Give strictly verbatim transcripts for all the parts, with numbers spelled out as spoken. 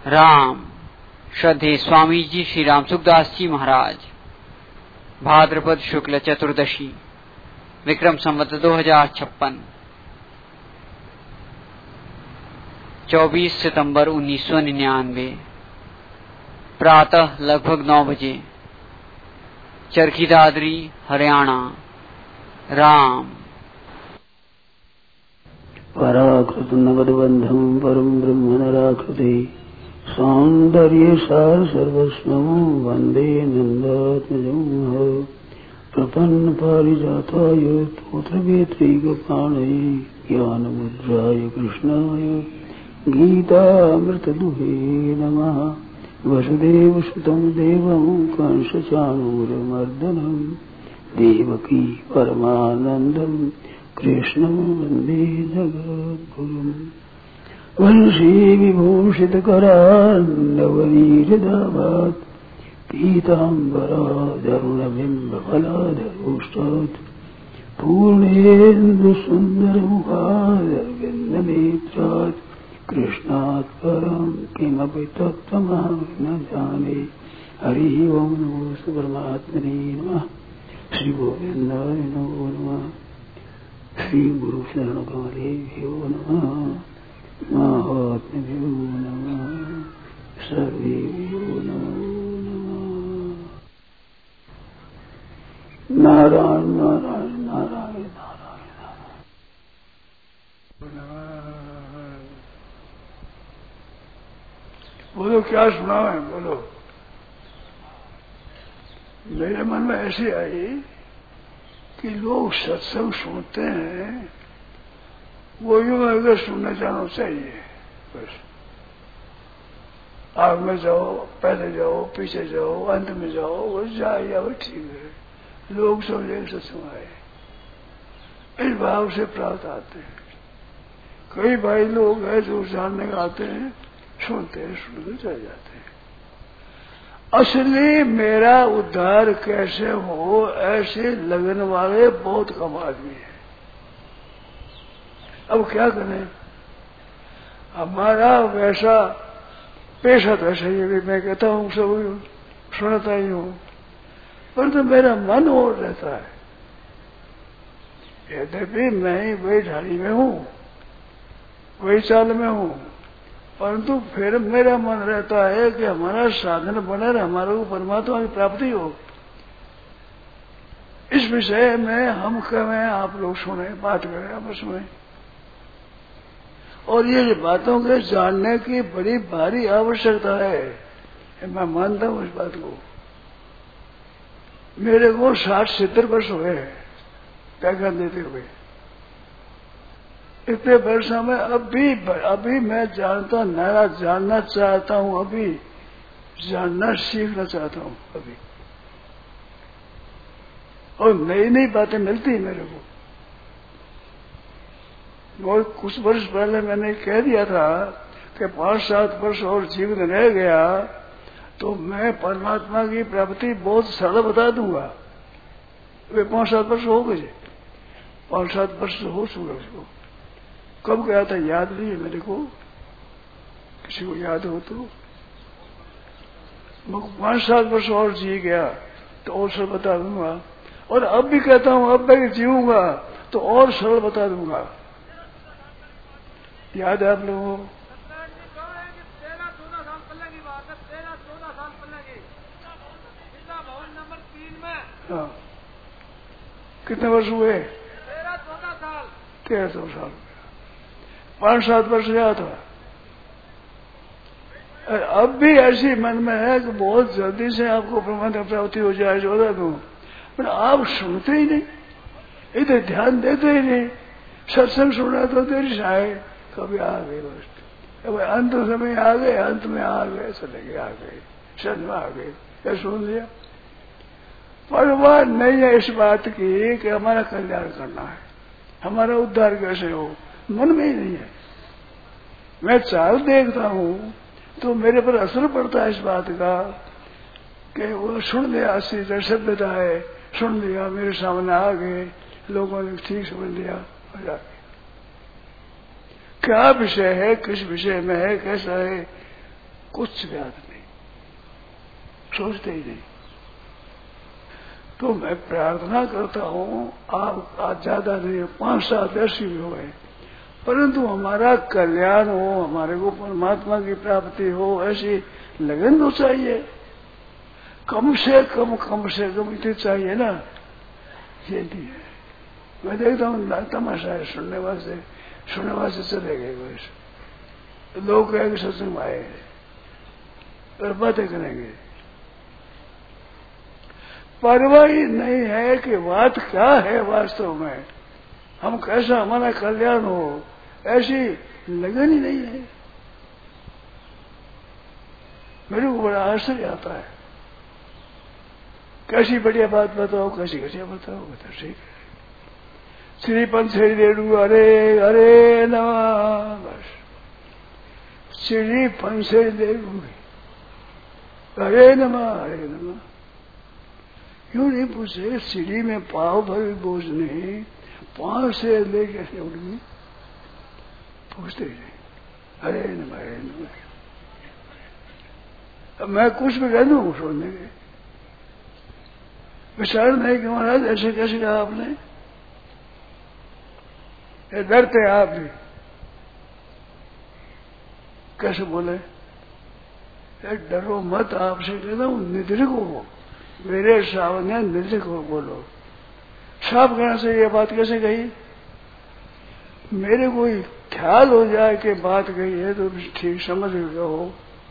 राम श्रद्धेय स्वामी जी श्री राम सुखदास जी महाराज। भाद्रपद शुक्ल चतुर्दशी, विक्रम संवत दो हजार छप्पन, चौबीस सितंबर उन्नीस सौ निन्यानवे, प्रातः लगभग नौ बजे, चरखी दादरी हरियाणा। राम पराकृत नगदबंधम परम ब्रह्म नराकृते सौंदर्य सार सर्वस्वं वंदे नंदात्मजं प्रपन्न पारिजाताय तोत्रवेत्रैकपाणये ज्ञानमुद्राय कृष्णाय गीतामृतदुहे नमः। वसुदेवसुतं देवं कंसचाणूरमर्दनं देवकी परमानन्दं कृष्णं वन्दे जगद्गुरुम्। वंशी विभूषितकरान्नवनीरदाभात् पीताम्बरादरुणबिम्बफलाधरोष्टात् पूर्णेन्दुसुन्दरमुखादरविन्दनेत्रात् कृष्णात् परं किमपि तत्त्वमहं न जाने। हरिः ओं नमो परमात्मने नमः। श्री गोविन्दाय नमो नमः। श्री गुरु शरणकमलेभ्यो नमः। महात्म्यो नमः। सर्वेभ्यो नमो नमः। नारायण नारायण नारायण नारायण। बोलो, क्या सुना है? बोलो। मेरे मन में ऐसी आई कि लोग सत्संग सुनते हैं, वो यूं अगर सुनना जाना चाहिए। बस आग में जाओ, पहले जाओ, पीछे जाओ, अंत में जाओ, वो जाए या वो ठीक है। लोग समझे सत्संग आए, इस भाव से प्राप्त आते हैं। कई भाई लोग हैं जो जानने का आते हैं, सुनते हैं, सुनते चले जाते हैं। असली मेरा उद्धार कैसे हो, ऐसे लगन वाले बहुत कम आदमी है। अब क्या करें? हमारा वैसा पेशा तो ऐसा ही है, मैं कहता हूँ सब सुनता ही हूँ, परंतु मेरा मन और रहता है। यद्यपि मैं ही वही ढाली में हूँ, वही चाल में हूँ, परंतु फिर मेरा मन रहता है कि हमारा साधन बने, हमारे को परमात्मा की प्राप्ति हो। इस विषय में हम कहें, आप लोग सुने, बात करें आपस में। और ये बातों के जानने की बड़ी भारी आवश्यकता है, मैं मानता हूँ इस बात को। मेरे को साठ सत्तर वर्ष हुए व्याख्यान देते हुए। इतने वर्षों में अभी अभी मैं जानता नया जानना चाहता हूँ, अभी जानना सीखना चाहता हूँ अभी, और नई नई बातें मिलती है मेरे को। और कुछ वर्ष पहले मैंने कह दिया था कि पांच सात वर्ष और जीवन रह गया तो मैं परमात्मा की प्राप्ति बहुत सरल बता दूंगा। वे पांच सात वर्ष हो गए, पांच सात वर्ष हो चुका। उसको कब गया था याद नहीं है मेरे को, किसी को याद हो तो। मैं पांच सात वर्ष और जी गया तो और सरल बता दूंगा, और अब भी कहता हूं अब मैं जीऊंगा तो और सरल बता दूंगा। याद है आप लोगों को? हाँ, कितने वर्ष हुए? तेरह चौदह साल। तेरह चौदह साल पांच सात वर्ष गया था। अब भी ऐसी मन में है कि बहुत जल्दी से आपको परमात्मा प्राप्ति हो जाए, बता दूं, पर आप सुनते ही नहीं, इधर ध्यान देते ही नहीं। सत्संग सुना तो देरी से आए, कभी आ गए, बस अब अंत समय आ गए, अंत में आ गए, चले गए, आ गए, सद में आ गए, क्या सुन लिया। परवाह नहीं है इस बात की कि हमारा कल्याण करना है, हमारा उद्धार कैसे हो, मन में ही नहीं है। मैं चाल देखता हूँ तो मेरे पर असर पड़ता है इस बात का कि वो सुन लिया, अस्सी सभ्यता है, सुन लिया, मेरे सामने आ गए, लोगों ने ठीक समझ लिया, हो जाके क्या विषय है, किस विषय में है, कैसा है, कुछ याद नहीं, सोचते ही नहीं। तो मैं प्रार्थना करता हूँ, आप आज ज्यादा नहीं, पांच सात ऐसी भी हो गए, परंतु हमारा कल्याण हो, हमारे को परमात्मा की प्राप्ति हो, ऐसी लगन तो चाहिए। कम से कम कम से कम इतनी चाहिए ना, ये नहीं है। मैं देखता हूँ तमाशा है, सुनने वास्ते सुनने वास्ते चले गए वैसे लोग कहेंगे सत्संग में आए और बातें करेंगे, परवाह नहीं है कि बात क्या है वास्तव में, हम कैसा हमारा कल्याण हो, ऐसी लगन ही नहीं है। मेरे को बड़ा आश्चर्य आता है, कैसी बढ़िया बात बताओ, कैसी घटिया बताओ, बता ठीक है। श्री पंचरी रेणु हरे हरे नमः, बस श्री पंचरी रेणु हरे नमः हरे नमः। क्यों नहीं पूछे, सीढ़ी में पाव भर बोझ नहीं, पांव से ले कैसे उड़गी, पूछते नहीं, हरे नमः हरे नमः। अब मैं कुछ भी कह दूं सुनने के विचार नहीं कि महाराज ऐसे कैसे कहा आपने, ये डरते आप भी, कैसे बोले, ये डरो मत, आपसे कहता हूं निद्रिक हो, मेरे सामने निद्रिक हो बोलो। साफ कहना से ये बात कैसे कही, मेरे कोई ख्याल हो जाए कि बात कही है तो ठीक समझ गए हो,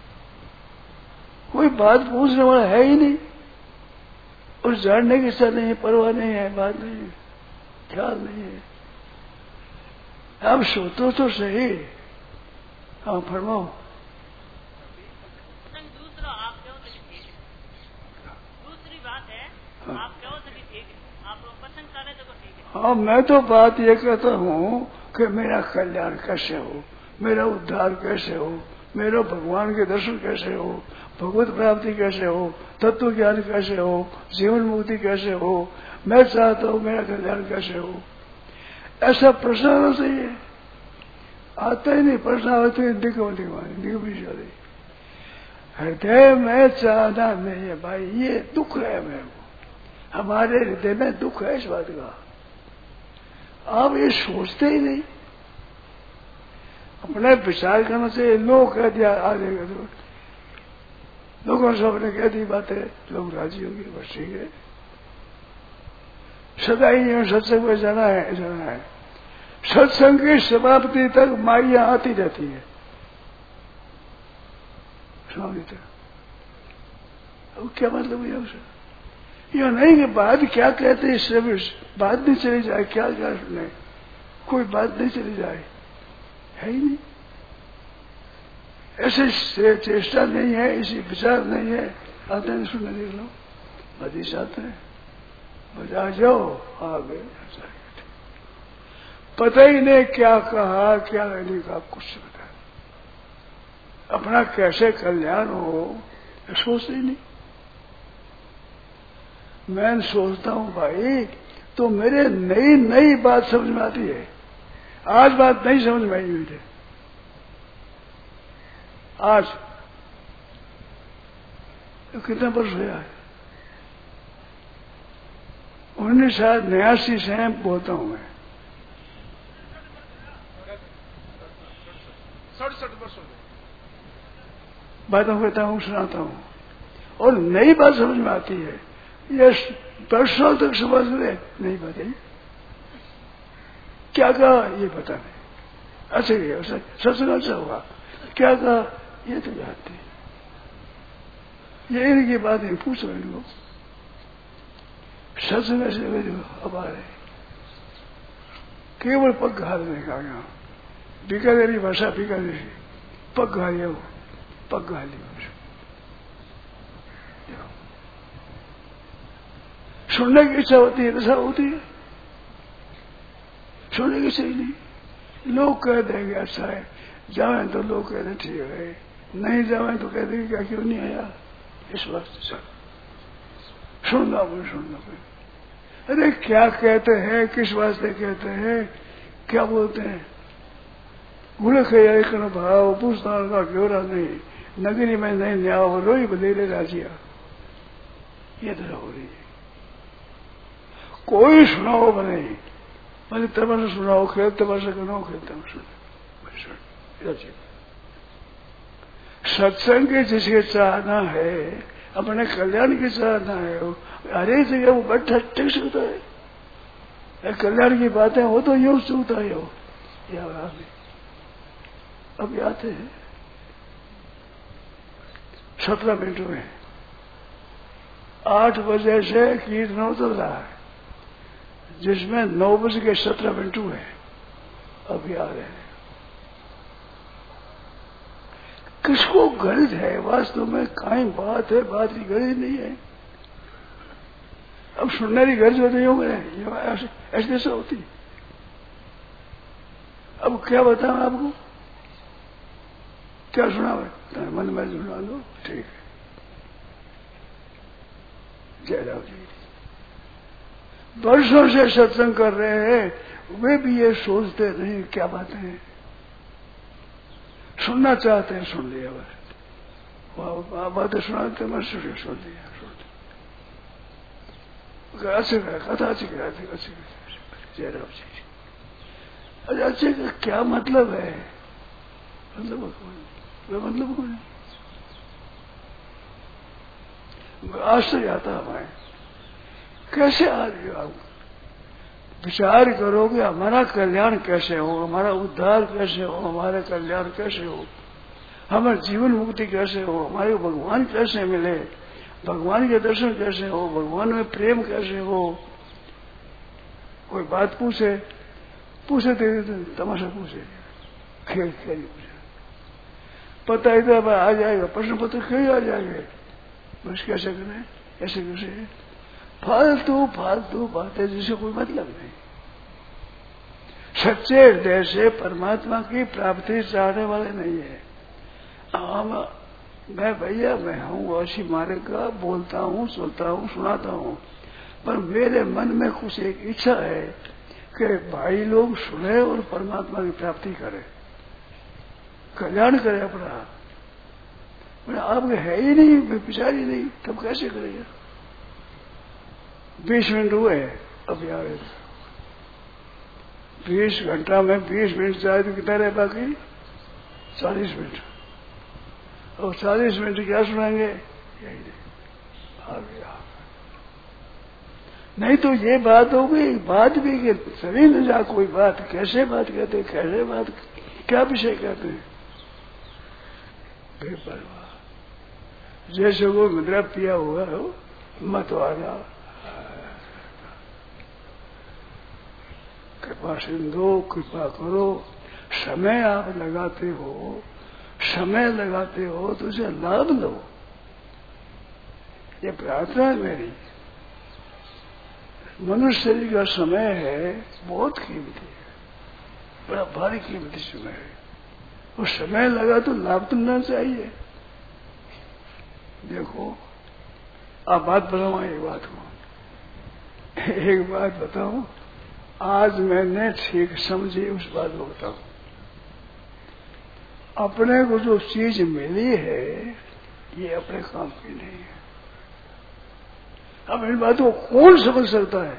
कोई बात पूछने वाला है ही नहीं, उस जानने की इच्छा नहीं है, परवाह नहीं है, बात नहीं है, ख्याल नहीं है। आप सोचो तो सही, हाँ फरमाओ। दूसरा आप कहो तो ठीक है, दूसरी बात है हाँ। आप कहो तो ठीक है, आप पसंद करें तो ठीक है। हाँ, मैं तो बात ये कहता हूँ कि मेरा कल्याण कैसे हो, मेरा उद्धार कैसे हो, मेरा भगवान के दर्शन कैसे हो, भगवत प्राप्ति कैसे हो, तत्व ज्ञान कैसे हो, जीवन मुक्ति कैसे हो, मैं चाहता हूँ मेरा कल्याण कैसे हो, ऐसा प्रश्न आना चाहिए। आता ही नहीं, प्रश्न आते ही दिखो दिखो हृदय में चाहना नहीं है भाई, ये दुख है मेरे को, हमारे हृदय में दुख है इस बात का, आप ये सोचते ही नहीं। अपने विचार करना चाहिए, लोग कह दिया आ जाएगा तो लोगों ने सबने कह दी बातें, लोग राजी होंगे, बस ठीक है। सदा ही सत्संग में जाना है, जाना है। सत्संग की समाप्ति तक माइया आती रहती है, समाप्ति तक। अब क्या मतलब है उसे, यह नहीं कि बात क्या कहते हैं, इससे भी बात नहीं चली जाए, क्या क्या सुने, कोई बात नहीं चली जाए, है ही नहीं। ऐसे चेष्टा नहीं है, इसी विचार नहीं है, आते हैं सुनने देख लो, बदीश आते हैं, बजा जाओ आ गए, पता ही नहीं क्या कहा क्या नहीं कहा, कुछ बता, अपना कैसे कल्याण हो सोचते ही नहीं। मैं सोचता हूँ भाई, तो मेरे नई नई बात समझ में आती है, आज बात नहीं समझ में आई हुई थी, आज तो कितना वर्ष हुआ है, उन्नीस सौ नयासी से बोलता हूं मैं, सड़सठ वर्ष हो गए, बातों कहता हूँ, सुनाता हूँ, और नई बात समझ में आती है। ये वर्षों तक समझ में नहीं बताई, क्या कहा ये पता नहीं, ऐसे ही ऐसा सत्संग अच्छा होगा, क्या कहा ये तो जानते, ये इनकी बात नहीं पूछ रहे लोग, सत्संग से अब आ रहे, केवल पग घालने का, यहाँ बीकानेरी भाषा, बीकानेरी पग घालिया हो, पग घाली सुनने की इच्छा होती है, दशा होती है, सुनने की इच्छा ही नहीं। लोग कह देंगे अच्छा है, जाए तो लोग कहते ठीक है, नहीं जाए तो कहते क्या क्यों नहीं आया, इस वक्त सुनना कोई सुनना कोई, अरे क्या कहते हैं, किस वास्ते कहते हैं, क्या बोलते हैं, गुले खया भाव पूछता का क्यों नहीं, नगरी में नहीं न्याय हो रोई बधेरे राजिया, ये तरह हो रही है। कोई सुनाओ बने मैंने तमाशा सुनाओ, खेल तमाशा करना, खेल तमाशा सत्संग के जिसके चाहना है, अपने कल्याण की चाहना है, हर एक जगह वो बैठा टिक सकता है। कल्याण की बातें हो तो यूं चूकता है वो या अब आते हैं सत्रह मिनट में आठ बजे से कीर्तन चल रहा है, जिसमें नौ बजे के सत्रह मिनट हुए अभी आ रहे हैं। किसको गरज है वास्तव में? कहीं बात है, बात की गरज नहीं है। अब सुनने की गरज होती है, ऐसे ऐसे होती। अब क्या बताऊं आपको, क्या सुना है? मन में सुना लो, ठीक है। जयराम जी वर्षों से सत्संग कर रहे हैं, वे भी ये सोचते नहीं क्या बातें हैं, सुनना चाहते हैं, सुन लिया बस। बातें सुनाते मैं सुन सुन लिया, सुन लिया अच्छे कथा अच्छी कराती अच्छी। जयराम जी अरे अच्छे का क्या मतलब है? मतलब मतलब कौन? आश्चर्य आता हमें, कैसे आ रही हो आप? विचार करोगे हमारा कल्याण कैसे हो, हमारा उद्धार कैसे हो, हमारा कल्याण कैसे हो, हमारा जीवन मुक्ति कैसे हो, हमारे भगवान कैसे मिले, भगवान के दर्शन कैसे हो, भगवान में प्रेम कैसे हो। कोई बात पूछे पूछे तो तमाशा पूछे, खेल खेल पूछे, पता ही तो आ जाएगा, प्रश्न पत्र खेल आ जाएंगे, बस कैसे करें, ऐसे कैसे फालतू फालतू बातें जिसे कोई मतलब नहीं। सच्चे हृदय से परमात्मा की प्राप्ति चाहने वाले नहीं है। हम मैं भैया मैं हूँ ऐसी मार्ग का बोलता हूँ, सुनता हूँ, सुनाता हूँ, पर मेरे मन में कुछ एक इच्छा है कि भाई लोग सुने और परमात्मा की प्राप्ति करें, कल्याण करे अपना। मैंने आपके है ही नहीं, विचार ही नहीं, तब कैसे करेगा? बीस मिनट हुए अभी आ रहे, बीस घंटा में बीस मिनट जाए तो कितना रहे बाकी? चालीस मिनट। और चालीस मिनट क्या सुनाएंगे? यही आ गया। नहीं तो ये बात हो गई, बात भी कि सभी न जा कोई बात, कैसे बात कहते, कैसे बात, क्या विषय कहते हैं? बेपरवाह जैसे वो मुद्रा पिया हुआ हो मत वाला। कृपा सिंधु कृपा करो, समय आप लगाते हो, समय लगाते हो तो उसे लाभ लो, ये प्रार्थना है मेरी। मनुष्य शरीर का समय है बहुत कीमती है, बड़ा भारी कीमती समय है, वो समय लगा तो लाभ तो मिलना चाहिए। देखो आप बात बताओ, एक बात को एक बात बताओ, आज मैंने ठीक समझी उस बात को बताऊं। अपने को जो चीज मिली है ये अपने काम की नहीं है। अब इन बातों को कौन समझ सकता है?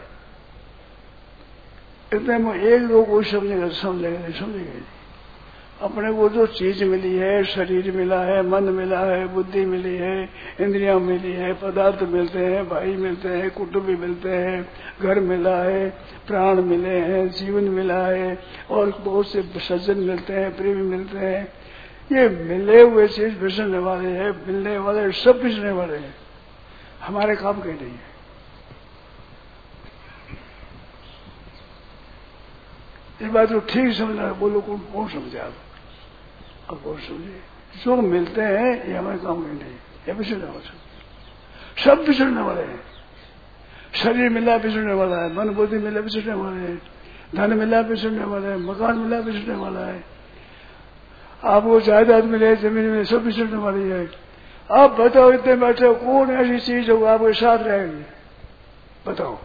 इतने में एक दो कोई समझेगा, समझेगा नहीं, समझेगा। अपने को जो चीज मिली है, शरीर मिला है, मन मिला है, बुद्धि मिली है, इंद्रियां मिली है, पदार्थ मिलते हैं, भाई मिलते हैं, कुटुंबी मिलते हैं, घर मिला है, प्राण मिले हैं, जीवन मिला है, और बहुत से सज्जन मिलते हैं, प्रेमी मिलते हैं। ये मिले हुए चीज बिसरने वाले हैं, मिलने वाले सब बिसरने वाले हैं, हमारे काम के नहीं है। इस बात को ठीक समझना, बोलो कौन कौन समझे? आप अब कौन समझे? जो मिलते हैं ये हमारे काम के नहीं, ये बिसरने वाले सब बिसरने वाले हैं। शरीर मिला बिसरने वाला है, मन बुद्धि मिला बिसरने वाले हैं, धन मिला बिसरने वाला है, मकान मिला बिसरने वाला है, आपको जायदाद मिले, जमीन मिले, सब बिसरने वाली है। आप बताओ इतने बैठे कौन ऐसी चीज होगा आपके साथ रहेगी? बताओ,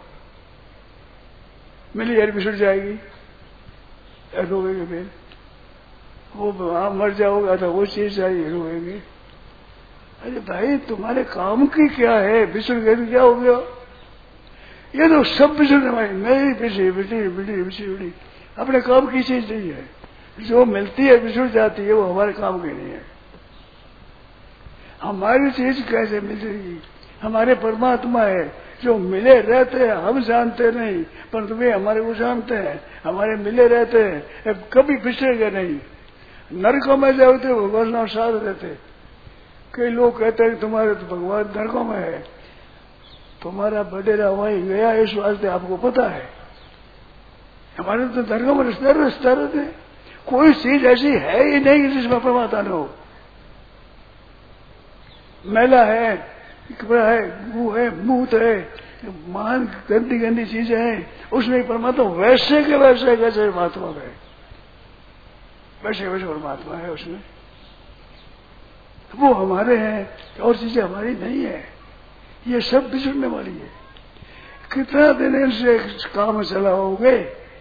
मिली यार बिसर जाएगी, रोएंगे फिर, वो आप मर जाओगा तो वो चीज चाहिए, रोएंगे। भाई तुम्हारे काम की क्या है, बिछड़ गए तो क्या हो गया? ये तो सब बिछड़ने वाली नहीं, बिछड़ी बिछड़ी बिछड़ी बिछड़ी बिछड़ी अपने काम की चीज नहीं है। जो मिलती है बिछड़ जाती है वो हमारे काम की नहीं है। हमारी चीज कैसे मिलेगी? हमारे परमात्मा है जो मिले रहते हैं, हम जानते नहीं परंतु वे हमारे को जानते हैं, हमारे मिले रहते हैं, कभी बिछड़ेगा नहीं। नरकों में जाओ तो भगवान साथ रहते। कई लोग कहते हैं तुम्हारे तो भगवान नरकों में है, तुम्हारा बडेरा वहीं गया इस वास्ते आपको पता है। हमारे तो नरकों में रिश्ते रिश्ते रहते, कोई चीज ऐसी है ही नहीं जिसमें परमात्मा न हो। मैला है, कपड़ा है, गु है, मूत है, महान गंदी गंदी चीजें हैं, उसमें परमात्मा वैसे के वैसे कैसे परमात्मा है, वैसे वैसे परमात्मा है उसमें। वो हमारे हैं और चीजें हमारी नहीं है। ये सब बिछड़ने वाली है। कितना दिन इनसे काम चलाओगे?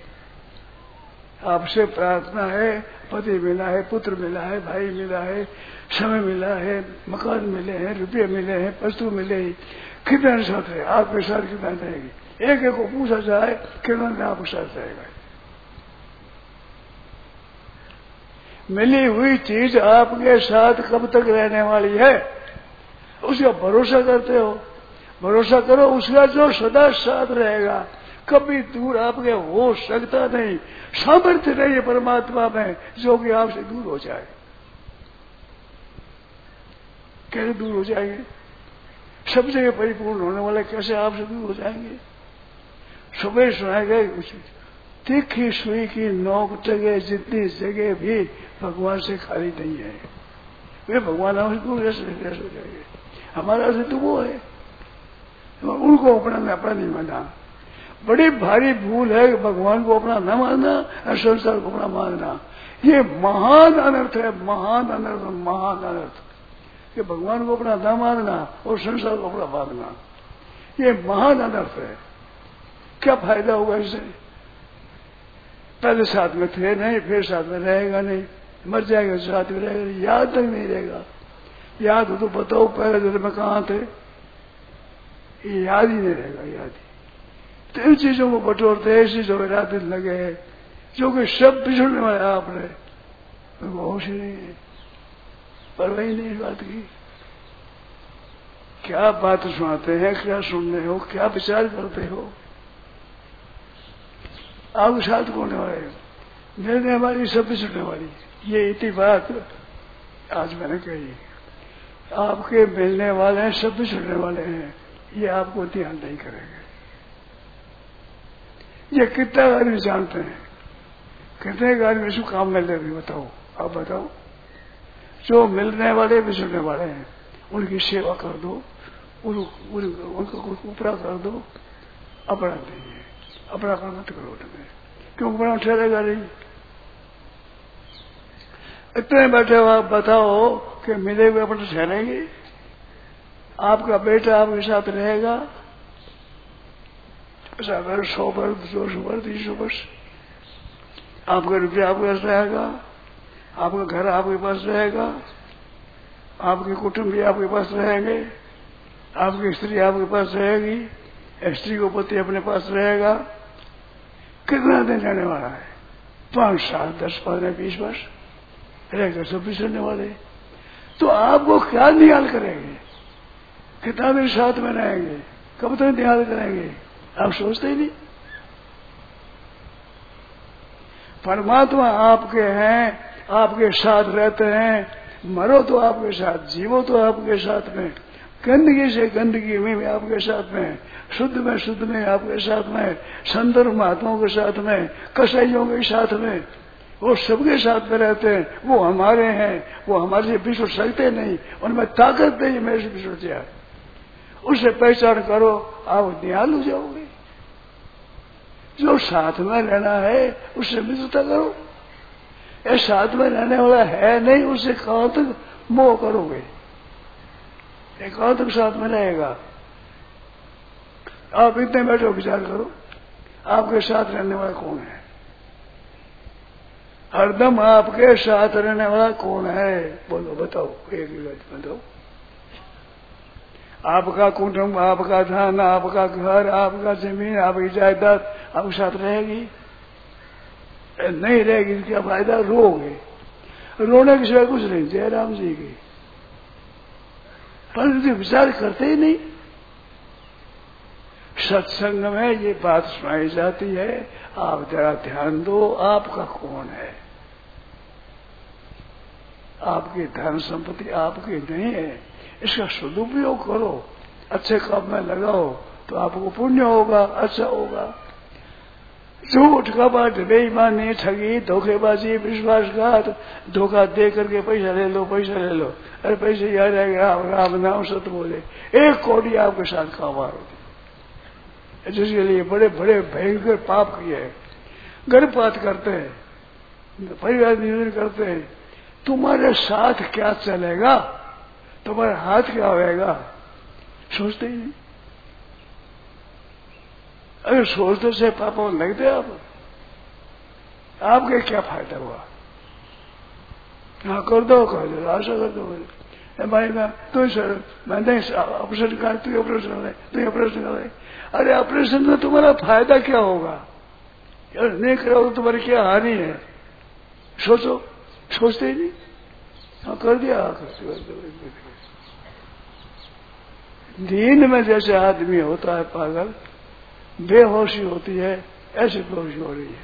आपसे प्रार्थना है, पति मिला है, पुत्र मिला है, भाई मिला है, समय मिला है, मकान मिले हैं, रुपये मिले हैं, वस्तु मिले हैं, कितने साथ है आपके साथ? कितना रहेगी? एक एक को पूछा जाए कितना आपके साथ रहेगा? मिली हुई चीज आपके साथ कब तक रहने वाली है? उसका भरोसा करते हो? भरोसा करो उसका जो सदा साथ रहेगा, कभी दूर आपके हो सकता नहीं। सामर्थ्य नहीं है परमात्मा में जो कि आपसे दूर हो जाए। कैसे दूर हो जाएंगे? सब जगह परिपूर्ण होने वाले कैसे आपसे दूर हो जाएंगे? सुबह सुनाए गए कुछ तीखी सुई की नोक जगह जितनी जगह भी भगवान से खाली नहीं है। वे भगवान हमसे दूर कैसे कैसे हो जाएंगे? हमारा से तो वो है, उनको अपना में अपना नहीं माना। बड़ी भारी भूल है भगवान को अपना न मानना और संसार को अपना मानना। ये महान अनर्थ है, महान अनर्थ, महान अनर्थ कि भगवान को अपना न मानना और संसार को अपना मानना, ये महान अनर्थ है। क्या फायदा होगा इससे? पहले साथ में थे नहीं, फिर साथ में रहेगा नहीं, मर जाएगा साथ में रहेगा, याद तक नहीं रहेगा। याद हो तो बताओ पहले जन्म में कहाँ थे? ये याद ही नहीं रहेगा, याद ही। तो इन चीजों को बटोरते ऐसी जो रात दिन लगे है, जो कि सब बिछड़ने वाले आपने होश ही नहीं है, परवाह ही नहीं इस बात की। क्या बात सुनाते हैं, क्या सुनने हो, क्या विचार करते हो? आपके साथ होने वाले मिलने वाली सब बिछड़ने वाली, ये इतनी बात आज मैंने कही। आपके मिलने वाले हैं, सब बिछड़ने वाले हैं, ये आपको ध्यान नहीं करेंगे। ये कितना आदमी जानते हैं? कितने आदमी इसको काम में ले रहे? बताओ, आप बताओ। जो मिलने वाले बिछड़ने वाले हैं उनकी सेवा कर दो, उन, उन, उनको उपरा कर दो। अपना नहीं है, अपना काम मत करो तुम्हें, क्यों अपना ठहरेगा नहीं। इतने बैठे हो आप बताओ कि मिले हुए अपने ठहरेंगे? आपका बेटा आपके साथ रहेगा अगर सौ वर्ष, दो सौ वर्ष, तीन सौ वर्ष, आपका रुपया आपके पास रहेगा, आपका घर आपके पास रहेगा, आपके कुटुंब भी आपके पास रहेंगे, आपकी स्त्री आपके पास रहेगी, स्त्री को पति अपने पास रहेगा। कितना दिन रहने वाला है? पांच साल, दस, पंद्रह, बीस वर्ष रहेगा, सब बिछड़ने वाले। तो आपको क्या निहाल करेंगे? कितना दिन साथ में रहेंगे? कब तक निहाल करेंगे? आप सोचते ही नहीं। परमात्मा आपके हैं, आपके साथ रहते हैं। मरो तो आपके साथ, जीवो तो आपके साथ में, गंदगी से गंदगी में भी आपके साथ में, शुद्ध में शुद्ध में आपके साथ में, संत महात्माओं के साथ में, कसाईयों के साथ में, वो सबके साथ में रहते हैं। वो हमारे हैं, वो हमारे से बिछड़ सकते नहीं, उनमें ताकत नहीं मेरे से बिछड़ जाए। उसे पहचान करो, आप निहाल हो जाओगे। जो साथ में रहना है उससे मित्रता करो। ये साथ में रहने वाला है नहीं, उससे कहां तक मोह करोगे? कहां तक साथ में रहेगा? आप इतने बैठो, विचार करो, आपके साथ रहने वाला कौन है? हरदम आपके साथ रहने वाला कौन है? बोलो, बताओ, एक बात बताओ। आपका कुटुंब, आपका धन, आपका घर, आपका जमीन, आपकी जायदाद आपके साथ रहेगी? नहीं रहेगी। क्या फायदा? रोगे। रोने के सिवाय कुछ नहीं। जयराम जी की पर विचार करते ही नहीं। सत्संग में ये बात सुनाई जाती है, आप जरा ध्यान दो, आपका कौन है? आपकी धन संपत्ति आपकी नहीं है, इसका सदुपयोग करो, अच्छे काम में लगाओ तो आपको पुण्य होगा, अच्छा होगा। झूठ कपट, बेईमानी, ठगी, धोखेबाजी, विश्वासघात, धोखा दे करके पैसा ले लो, पैसा ले लो, अरे पैसे याद आएगा, राम राम नाम सत्य बोले, एक कोड़ी आपके साथ कामार होती, जिसके लिए बड़े बड़े भयंकर पाप किए हैं। गर्भपात करते हैं, परिवार नियोजन करते हैं, तुम्हारे साथ क्या चलेगा, तुम्हारे हाथ क्या होगा, सोचते ही नहीं। अगर सोचते से पापा लगते आप, आपके क्या फायदा हुआ? हाँ कर दो, कर दो, आशा कर दो। भाई ना तो सर मैं नहीं ऑपरेशन कर, तू ऑपरेशन करे, तू ऑपरेशन करे। अरे ऑपरेशन में तुम्हारा फायदा क्या होगा? यार नहीं करो तो तुम्हारी क्या हानि है? सोचो, सोचते ही नहीं। हाँ कर दिया, कर दिया। नींद में जैसे आदमी होता है पागल, बेहोशी होती है, ऐसी बेहोशी हो रही है।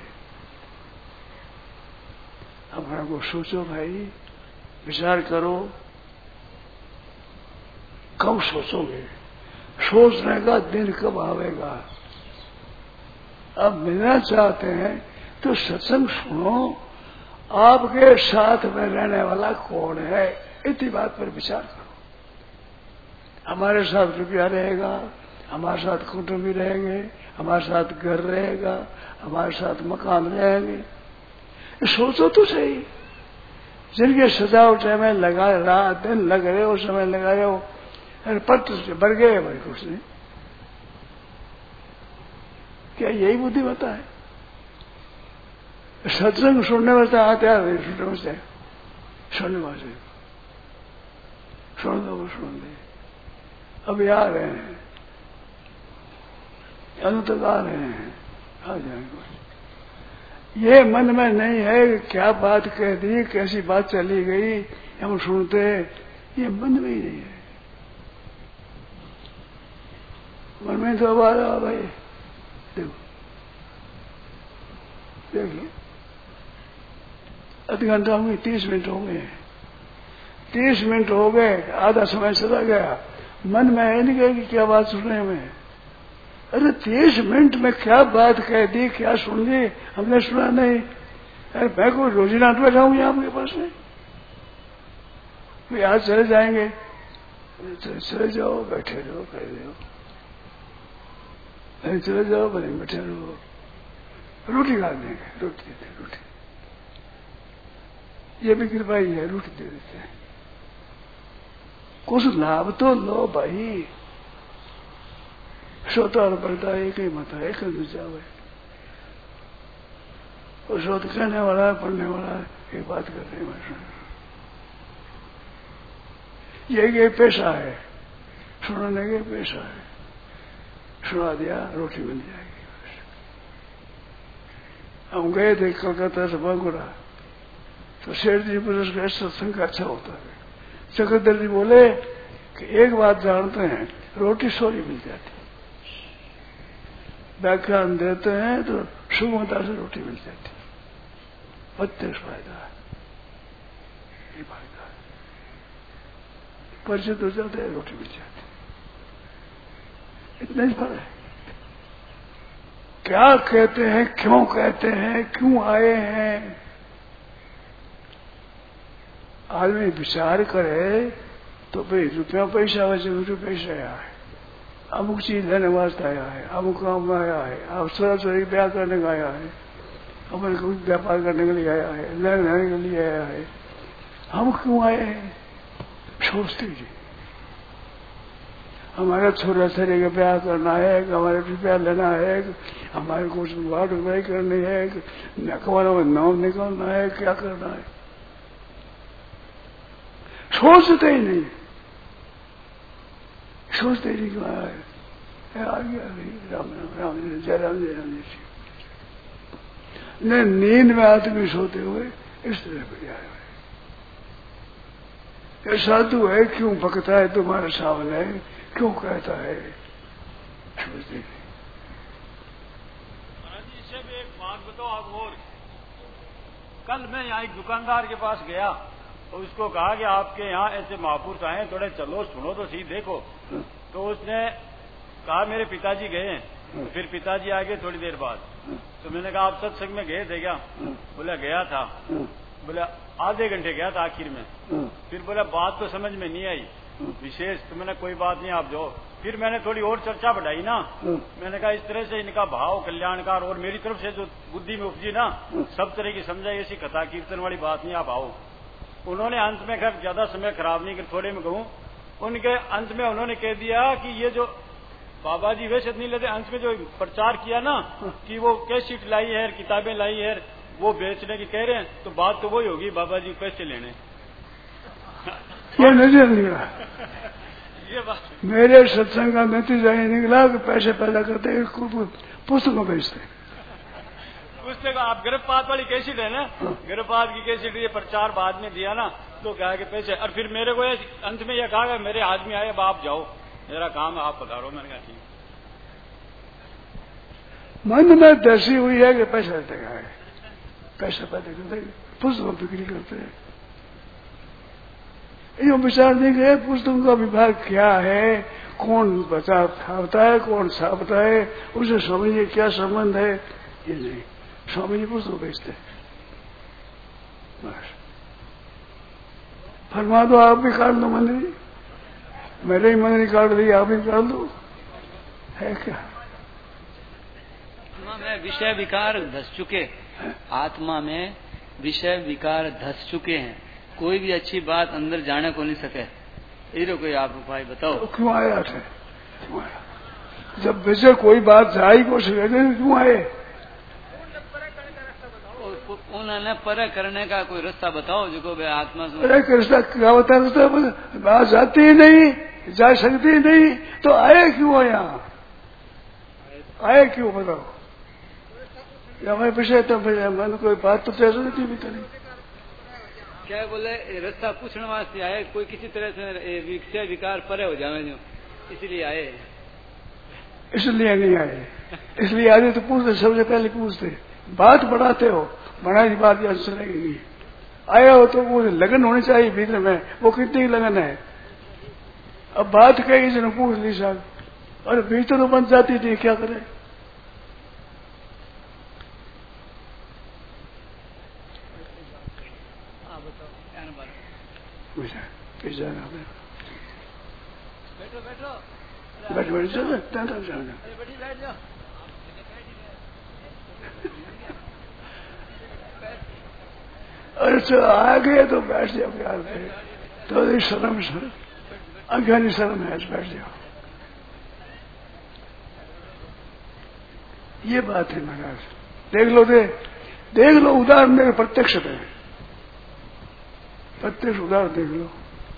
अपने को सोचो भाई, विचार करो, कब सोचोगे? सोचने का दिन कब आवेगा? अब मिलना चाहते हैं तो सत्संग सुनो, आपके साथ में रहने वाला कौन है, इतनी बात पर विचार करो। हमारे साथ रुपया रहेगा, हमारे साथ कुटुंबी रहेंगे, हमारे साथ घर रहेगा, हमारे साथ मकान रहेंगे। सोचो तो सही। जिनके सजावट में लगा रात दिन लग रहे हो, समय लगा रहे हो, अरे पत्र से भर गए भाई कुछ नहीं। क्या यही बुद्धिमत्ता है? सत्संग सुनने वाले आते आते सुनने से सुनने वाले सुन दो, सुन दे। अभी आ रहे हैं, अनु तक आ रहे हैं, आ जाएंगे। ये मन में नहीं है क्या बात कह दी, कैसी बात चली गई, हम सुनते, ये मन में ही नहीं है। मन में तो आवाज आ भाई, देखो देख लो, आध घंटा हो गई, तीस मिनट हो गए, तीस मिनट हो गए, आधा समय चला गया, मन में है नहीं गया कि क्या बात सुनने में। अरे तीस मिनट में क्या बात कह दी, क्या सुन ली, हमने सुना नहीं। अरे मैं कोई रोजी नाट बैठा हूं यहाँ आपके पास में, आज चले जाएंगे, चले जाओ, बैठे रहो, कह रहे हो, अरे चले जाओ, भले बैठे रहो, रोटी खा देंगे, रोटी देते, रोटी ये भी कृपा ही है, रोटी दे देते हैं। कुछ लाभ तो लो भाई। श्रोता और पढ़ता एक ही मत है, एक ही विचार है। और श्रोत कहने वाला है, पढ़ने वाला है, एक बात करते हैं, ये ये पेशा है, सुनाने के पेशा है, सुना दिया, रोटी मिल जाएगी। हम गए थे कलकत्ता से बांकुड़ा, तो शेर जी पुरुष सत्संग अच्छा होता है। चक्रधर जी बोले कि एक बात जानते हैं, रोटी सोरी मिल जाती, व्याख्यान देते हैं तो सुगमता से रोटी मिल जाती, प्रत्यक्ष फायदा है, ये फायदा है। परिचित हो जाते हैं, रोटी मिल जाती, इतना ही फर्क है। क्या कहते हैं, क्यों कहते हैं, क्यों आए हैं, आदमी विचार करे तो भाई रुपया पैसा वैसे रुपये पैसा आया है, अमुक चीज लेने वास्ते आया है, अमुक काम में आया है, अब सोलह सोलह ब्याह करने का आया है, हमारे कुछ व्यापार करने के लिए आया है, लेने के लिए आया है। हम क्यों आए हैं? सोचते जी हमारा छोरा छोरी का ब्याह करना है, हमारे रुपया लेना है, हमारे कुछ वार्ड रुपये करनी है, अखबारों में नाम निकालना है, क्या करना है, सोचते ही नहीं। सोचते नहीं कि आ गया राम राम राम जी जय राम जय राम जी। न नींद में आदमी सोते हुए इस तरह बढ़िया है। ये साधु है क्यों भगता है तुम्हारे सामने, क्यों कहता है, सोचते नहीं। महाराज जी इससे भी एक बात बताओ आप और। कल मैं यहाँ एक दुकानदार के पास गया तो उसको कहा कि आपके यहाँ ऐसे महापुरुष आए हैं, थोड़े चलो सुनो तो सही देखो। तो उसने कहा मेरे पिताजी गए हैं। तो फिर पिताजी आ गए थोड़ी देर बाद। तो मैंने कहा आप सत्संग में गए थे क्या? बोला गया था। बोला आधे घंटे गया था आखिर में। फिर बोला बात तो समझ में नहीं आई विशेष। तो मैंने कोई बात नहीं आप जाओ। फिर मैंने थोड़ी और चर्चा बढ़ाई ना। मैंने कहा इस तरह से इनका भाव कल्याणकार और मेरी तरफ से जो बुद्धि में उपजी ना सब तरह की समझाई, ऐसी कथा कीर्तन वाली बात नहीं आप आओ। उन्होंने अंत में खैर ज्यादा समय खराब नहीं कर, थोड़े में कहूँ उनके अंत में उन्होंने कह दिया कि ये जो बाबा जी वैसे नहीं लेते, अंत में जो प्रचार किया ना कि वो कैसेट लाई है, किताबें लाई है, वो बेचने की कह रहे हैं, तो बात तो वही होगी बाबा जी पैसे लेने। ये नजर निकला ये बात मेरे सत्संग का नतीजा ये निकला कि पैसे पैदा करते पुस्तकों बेचते। पुस्तक आप गर्भपात वाली कैसेट है ना, गर्भपात की कैसेट ये प्रचार बाद में दिया ना तो कहा कि पैसे। और फिर मेरे को अंत में यह कहा मेरे आदमी आए अब आप जाओ, मेरा काम है आप पधारो। मैंने कहा ठीक। मन में दसी हुई है कि पैसा देगा है, पैसा पैदा करते पुस्तकों बिक्री करते हैं। ये विचार नहीं गए पुस्तकों का विभाग क्या है, कौन बचा खाता है, कौन छापता है, उसे समझिए क्या संबंध है। ये नहीं, स्वामी जी पुस्तक बेचते बस। फरमा दो आप भी काट दो मंदिर, मेरे ही मंदिर काट दी आप भी काट दो, है क्या? आत्मा में विषय विकार धस चुके, आत्मा में विषय विकार धस चुके हैं, कोई भी अच्छी बात अंदर जाने को नहीं सके। इधर कोई आप उपाय बताओ। तो क्यों आया थे? क्यों आया? जब वैसे कोई बात जाई को सके क्यों आए? उन्होंने पर करने का कोई रास्ता बताओ जो को आत्मा से। अरे कृष्णा क्या बता रास्ता? बात जाती ही नहीं, जा सकती ही नहीं, तो आए क्यों? यहाँ आए क्यों बताओ? हमारे विषय तो मन कोई बात तो तैयार नहीं थी भीतर। क्या बोले रास्ता पूछने वास्ते आए, कोई किसी तरह से विषय विकार परे हो जावे जो, इसलिए आए। इसलिए नहीं आए, इसलिए आए तो पूछते, सबसे पहले पूछते, बात बढ़ाते हो, बढ़ाई बात यहाँ चलेगी नहीं। आया हो तो वो लगन होनी चाहिए भीतर में, वो कितनी लगन है। अब बात कही इसने पूछ ली साहब, और भीतर तो बन जाती थी, क्या करे? बैठो बैठो बैठ बैठ चलो जाना। बैठ जाओ। अरे तो आ गए तो बैठ जाओ प्यार से, तो शर्म शर्म अज्ञानी शर्म है, बैठ जाओ। ये बात है महाराज, देख लो दे देख लो उदाहरण मेरे प्रत्यक्ष पे, प्रत्यक्ष उदाहरण देख लो।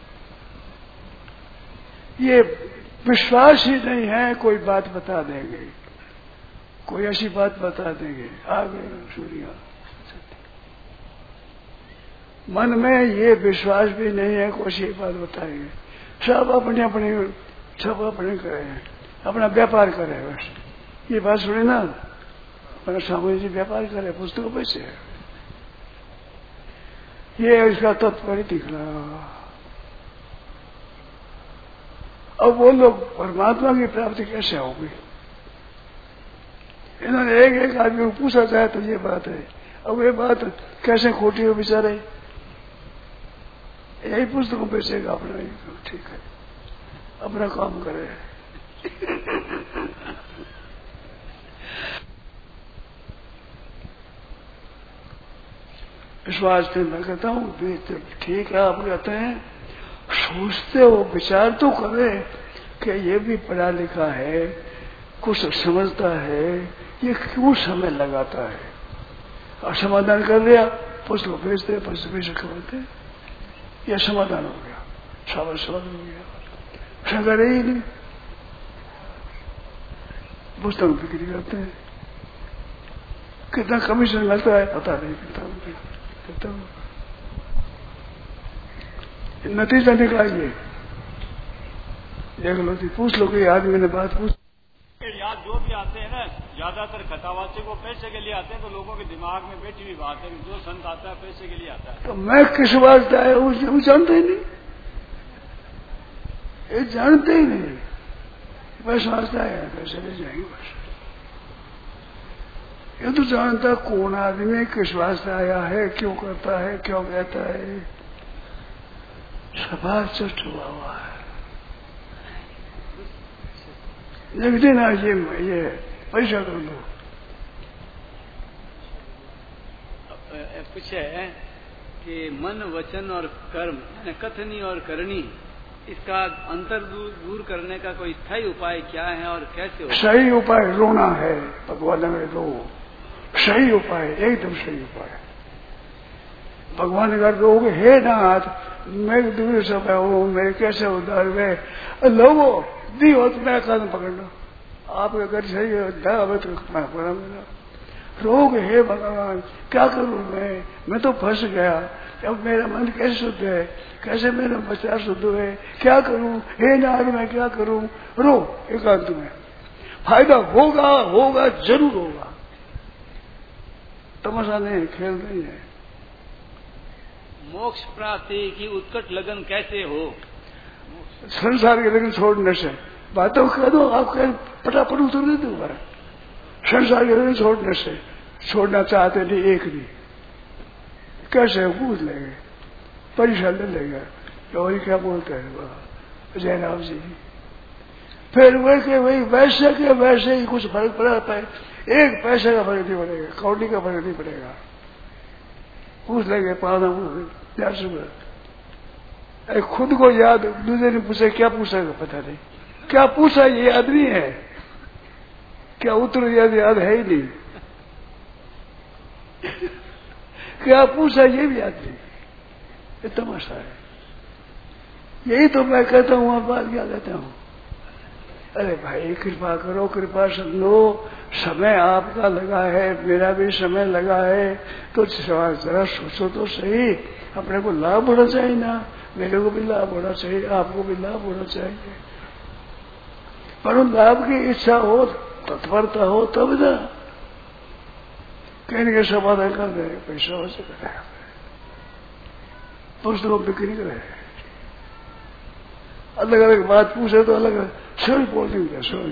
ये विश्वास ही नहीं है कोई बात बता देंगे, कोई ऐसी बात बता देंगे, आ गए सूर्य। मन में ये विश्वास भी नहीं है कोई ऐसी बात बताएंगे। सब अपने अपने सब अपने करे हैं, अपना व्यापार करे बस। ये बात सुने ना, अपना स्वामी जी व्यापार करे, पुस्तकों पैसे है, ये इसका तत्व नहीं दिख रहा। अब वो लोग परमात्मा की प्राप्ति कैसे होगी? इन्होंने एक एक आदमी को पूछा जाए तो ये बात है। अब ये बात कैसे खोटी हो बेचारे, यही पुस्तकों बेचेगा अपना, ठीक है अपना काम करे। इस वास्ते मैं कहता हूँ ठीक है, आप कहते हैं सोचते हो, विचार तो करे कि ये भी पढ़ा लिखा है, कुछ समझता है, ये क्यों समय लगाता है? और समाधान कर लिया, पुस्तक भेजते पुस्तक भेज करते, ये समाधान हो गया, सावर समाधान हो गया। शंकर ही नहीं, पुस्तक बिक्री करते हैं। कितना कमीशन मिलता है पता नहीं, कितना नतीजा निकालिए, देख लो, पूछ लो कि आदमी ने बात पूछ। यहाँ जो भी आते हैं ना, ज्यादातर खतावासी को पैसे के लिए आते हैं, तो लोगों के दिमाग में बैठी हुई बात है, जो संत आता है पैसे के लिए आता है। तो मैं किस वास्ते आया वो जानते ही नहीं, ये जानते ही नहीं, बस वास्ते आया पैसे ले जाएंगे बस। ये तो जानता कौन आदमी किस वास्ते आया है, क्यों करता है, क्यों कहता है, सभा चट हुआ हुआ है। एक दिन आज ये ये पैसा कर दो। पूछे कि मन, वचन और कर्म, कथनी और करनी, इसका अंतर दूर, दूर करने का कोई स्थायी उपाय क्या है और कैसे हो? सही उपाय रोना है, भगवान ने रो, सही उपाय, एकदम सही उपाय। भगवान अगर रोगे, हे नाथ मैं दूर समय हूँ, मेरे कैसे उद्धार हुए, लोगो दी हो तो मेरा कदम पकड़ना, आपके घर सही है तो मैं पकड़ा मेरा। रोग हे भगवान क्या करूं मैं मैं तो फंस गया, अब मेरा मन कैसे शुद्ध है, कैसे मेरा विचार शुद्ध है, क्या करूं हे नाथ मैं क्या करूं। रो एकांत में, फायदा होगा होगा जरूर होगा, तमाशा नहीं, खेल नहीं है। मोक्ष प्राप्ति की उत्कट लगन कैसे हो? संसार के लगन छोड़ने से, बातों कह दो आप कह पटापट उतर दे दूंगा। संसार के लगन छोड़ने से, छोड़ना चाहते नहीं एक नहीं, कैसे पूछ लेंगे, परीक्षा ले लेगा और क्या बोलते हैं जयराम जी। फिर वही के वही वैसे के वैसे ही कुछ फर्क पड़ा पाए, एक पैसे का फर्क नहीं पड़ेगा, कौड़ी का फर्क नहीं पड़ेगा। पूछ लेंगे पाना क्या सुबह, खुद को याद, दूसरे ने पूछे क्या पूछा पता नहीं, क्या पूछा ये याद नहीं है, क्या उत्तर याद याद है ही नहीं, क्या पूछा ये भी याद नहीं, ये तमाशा है। यही तो मैं कहता हूँ, आप बात क्या कहता हूँ, अरे भाई कृपा करो, कृपा समझो, समय आपका लगा है, मेरा भी समय लगा है, तो जरा सोचो तो सही, अपने को लाभ होना चाहिए ना, मेरे को भी लाभ होना चाहिए, आपको भी लाभ होना चाहिए, पर लाभ की इच्छा हो, तत्परता हो तब ना कहने के समाधान कर दे, पैसा हो सके पुस्तकों बिक्री करे, अलग अलग बात पूछे तो अलग सही बोल देंगे। सही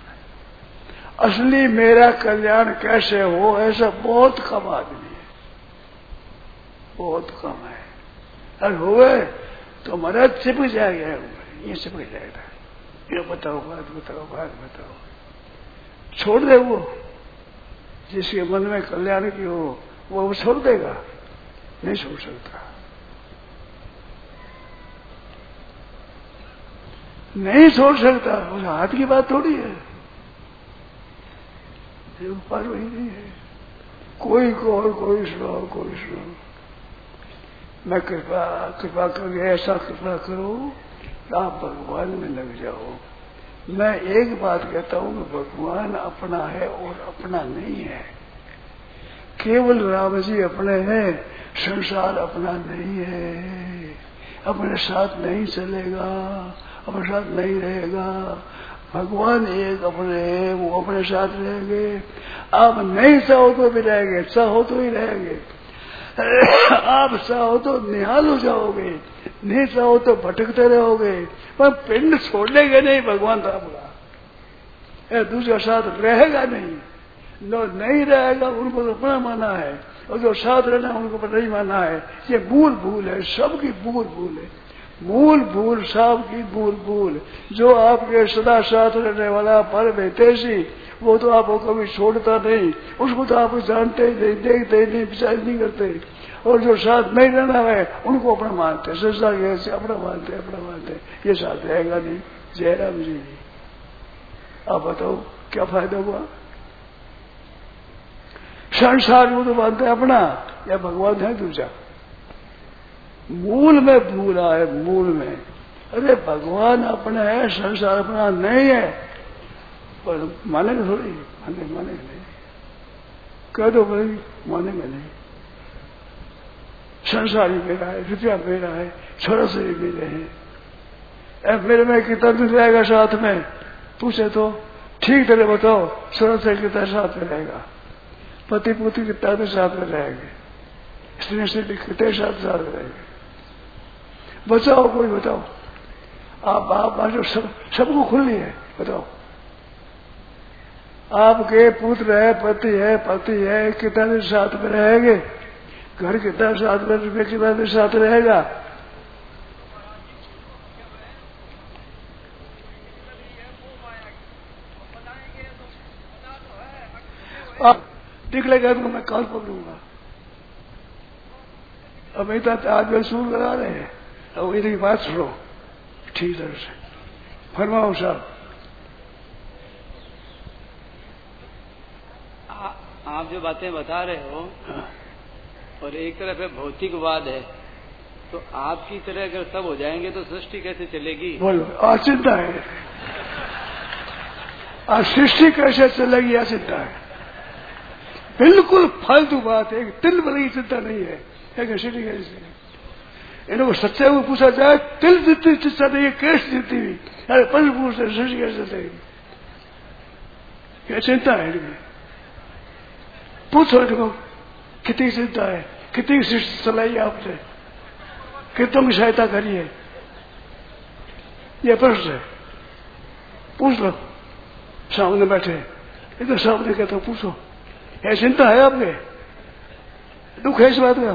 असली मेरा कल्याण कैसे हो, ऐसा बहुत कम आदमी है, बहुत कम है। अगर हुए तो हमारा चिपक जाएगा, ये चिपक जाएगा, ये बताओ बात बताओ बात बताओ, छोड़ दे वो जिसके मन में कल्याण की हो, वो छोड़ देगा, नहीं छोड़ सकता, नहीं छोड़ सकता, उस हाथ की बात थोड़ी है, ऊपर वही नहीं है, कोई को और कोई सुनो कोई सुनो, मैं कृपा कृपा करके ऐसा कृपा करो आप भगवान में लग जाओ। मैं एक बात कहता हूं कि भगवान अपना है और अपना नहीं है, केवल राम जी अपने हैं, संसार अपना नहीं है, अपने साथ नहीं चलेगा, अपने साथ नहीं रहेगा। भगवान एक अपने हैं, वो अपने साथ रहेंगे, आप नहीं चाहो तो भी रहेंगे, चाहो तो ही रहेंगे, आप चाहो तो निहाल हो जाओगे, नहीं चाहो तो भटकते रहोगे, पर पिंड छोड़ेंगे नहीं भगवान तो आपका, दूसरा साथ रहेगा नहीं, जो नहीं रहेगा उनको तो अपना माना है, और जो साथ रहना उनको नहीं माना है। ये भूल भूल है, सबकी भूल भूल है, मूल भूल सबकी भूल भूल। जो आपके सदा साथ रहने वाला परम हितैषी, वो तो आपको कभी छोड़ता नहीं, उसको तो आप जानते ही नहीं, देखते ही नहीं, विचार नहीं करते, और जो साथ नहीं रहना है उनको अपना मानते, संसार के अपना मानते अपना मानते, ये साथ रहेगा नहीं। जयराम जी आप बताओ क्या फायदा हुआ, संसार को तो मानते अपना, या भगवान है दूसरा, मूल में भूला है, मूल में। अरे भगवान अपना है, संसार अपना नहीं है, पर मानेंगे थोड़ी, माने मानेंगे नहीं, कह दो भाई मानेंगे नहीं। संसारी मेरा है, रुपया मेरा है, छोरा से भी मेरे हैं, अब मेरे में कितना दिन रहेगा साथ में, पूछे तो ठीक तरह बताओ, छोरा से कितना साथ में रहेगा, पति पुत्री कितना दिन साथ में रहेंगे, स्त्री से कितने साथ साथ में रहेंगे, बचाओ कोई बताओ। आप आप जो सब सबको खुली है, बताओ आपके पुत्र है, पति है, पति है, कितना दिन साथ में रहेंगे, घर कितना साथ में, रुपये कितना दिन साथ रहेगा। अब निकलेगा तो मैं काल पकड़ूंगा। अब इतना आज वे सूर लगा रहे हैं, अब इनकी बात सुनो ठीक तरह से, फरमाओ साहब। आप जो बातें बता रहे हो, हाँ। और एक तरफ है भौतिकवाद है, तो आपकी तरह अगर सब हो जाएंगे तो सृष्टि कैसे चलेगी? बोलो, अचिंता है, और सृष्टि कैसे चलेगी अचिंता है, बिल्कुल फालतू बात है, तिल भले की चिंता नहीं है, सृष्टि कैसे। इनको सच्चाई को पूछा जाए, तिल जितनी चिंता नहीं है, कैसे जीती हुई, अरे पंच पूछते सृष्टि कैसे चलेगी, क्या चिंता है इनमें, पूछो इनको कितनी चिंता है, कितनी सृष्टि चलाई आपने, कितनों की सहायता करी है, यह प्रश्न है, पूछ लो सामने बैठे, इधर सामने कहते हो पूछो, यह चिंता है आपके, दुख है इस बात का।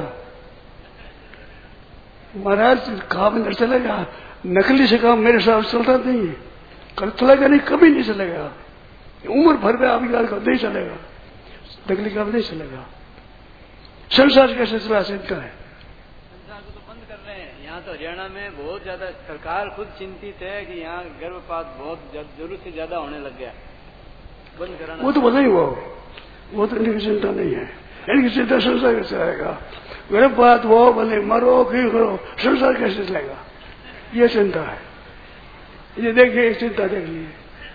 महाराज काम नहीं चलेगा, नकली से काम मेरे साथ चलता नहीं है, कल चलेगा नहीं, कभी नहीं चलेगा, उम्र भर में आपकी काम नहीं चलेगा, नकली काम नहीं चलेगा। संसार कैसे चला चिंता है, संसार को तो बंद कर रहे हैं। यहाँ तो हरियाणा में बहुत ज्यादा सरकार खुद चिंतित है कि यहाँ गर्भपात बहुत जरूरत से ज्यादा होने लग गया, बंद कराना। वो तो बंद नहीं हुआ, वो तो इनकी चिंता नहीं है, इनकी चिंता संसार कैसे चलेगा, गर्भपात वो भले मरो की करो, संसार कैसे चलेगा, ये चिंता है। ये देखिए चिंता देख लीजिए,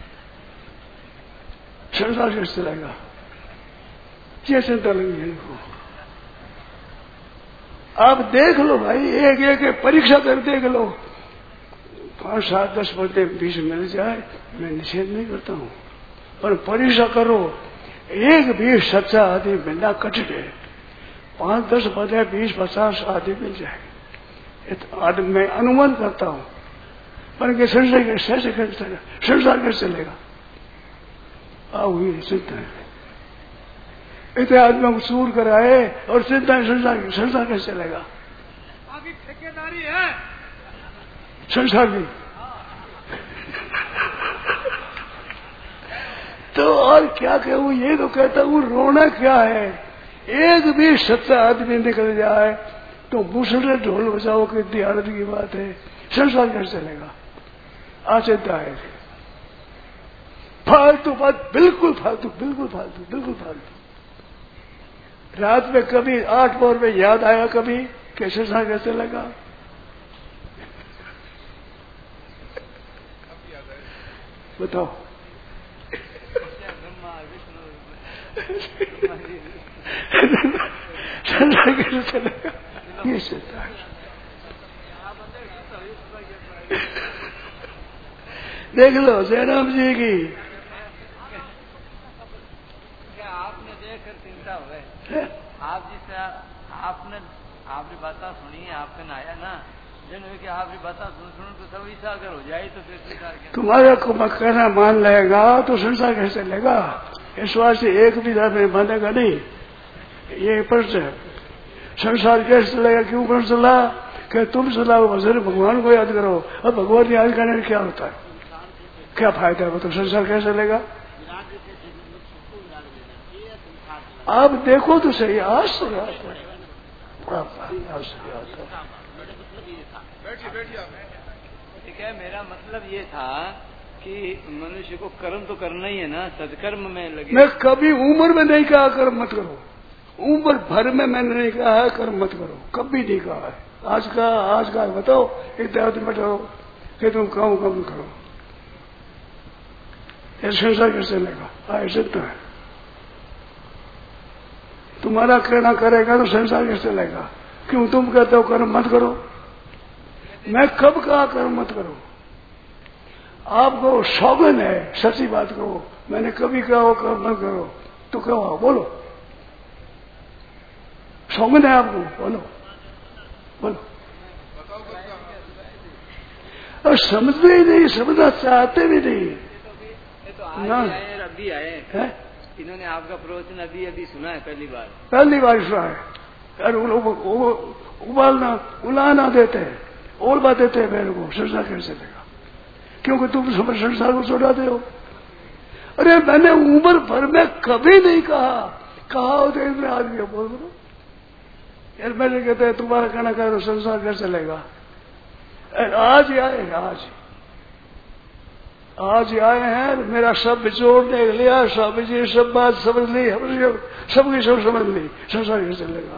संसार कैसे चलेगा, ये चिंता लगी है इनको। आप देख लो भाई, एक एक परीक्षा कर देख लो, पांच सात दस पढ़ते बीस मिल जाए, मैं निषेध नहीं करता हूं, पर परीक्षा करो, एक भी सच्चा आदमी मिलना कठिन है, पांच दस पढ़े बीस पचास आदमी मिल जाएंगे, मैं अनुमान करता हूं, पर के संसार कैसे चलेगा, संसार कैसे चलेगा, आओ ये चिंता है, इतने आदमी को सूर कराए और चिंता संसार संसार कैसे चलेगा, आपकी ठेकेदारी है संसार की तो और क्या कहूं, ये तो कहता हूं रोना क्या है, एक भी सच्चा आदमी निकल जाए तो मुसलमान ढोल बजाओ कितनी आनंद की बात है, संसार कैसे चलेगा, आचिंता है, फालतू बात, बिल्कुल फालतू, बिल्कुल फालतू, बिल्कुल फालतू। रात में कभी आठ पौर में याद आया कभी कि संसार कैसे लगा, बताओ संसार कैसे चलेगा, ये चिंता है। देख लो जयराम जी की, क्या आपने देखकर चिंता हुए, आप जिस आपने आपकी बात सुनी, आपका नाया ना जन कि आपकी बात सुन सुन तो सब ऐसा अगर हो जाए तो फिर संसार क्या, तुम्हारा को कहना मान लेगा तो संसार कैसे चलेगा, इस बात से एक भी धर्म मानेगा नहीं, ये प्रश्न है, संसार कैसे चलेगा, क्यों प्रश्न चला कि तुम चलाओ भजन, भगवान को याद करो, अब भगवान याद करने में क्या होता है, क्या फायदा है, वो तो संसार कैसे चलेगा। आप देखो तो सही, आज से ठीक है, मेरा मतलब ये था कि मनुष्य को कर्म तो करना ही है ना, सदकर्म में लगे। मैं कभी उम्र में नहीं कहा कर्म मत करो, उम्र भर में मैंने नहीं कहा है कर्म मत करो, कभी नहीं कहा है, आज का आज का बताओ, एक दिन बैठो कि तुम काम कम करो, ये संसार कैसे चलेगा? ऐसे तो है, तुम्हारा कहना करेगा तो संसार कैसे चलेगा? क्यों तुम कहते हो कर्म मत करो? मैं कब कहा कर्म मत करो? आपको शौगन है, सच्ची बात कहो। मैंने कभी कहा वो कर्म मत करो, तो कहो, बोलो, शौगन है आपको, बोलो बोलो। और समझते ही नहीं, समझना चाहते भी नहीं। ये तो आज आए हैं, अभी आए हैं, इन्होंने आपका प्रवचन अभी अभी सुना है, पहली बार पहली बार सुना है। अरे वो लोग उबालना उलाना देते हैं, ओलबा देते हैं मेरे को, संसार कैसे चलेगा? क्योंकि तुम संसार को छोड़ाते हो। अरे मैंने उम्र भर में कभी नहीं कहा, कहा हो तो इसमें आदमी बोल दो यार। मैंने कहते हैं तुम्हारा कहना कहा तो संसार कैसे चलेगा? आज ही आए, आज आज ही आए हैं, मेरा सब जोड़ने लिया, स्वामी जी सब बात समझ ली, सबकी सब समझ ली, संसार कैसे चलेगा?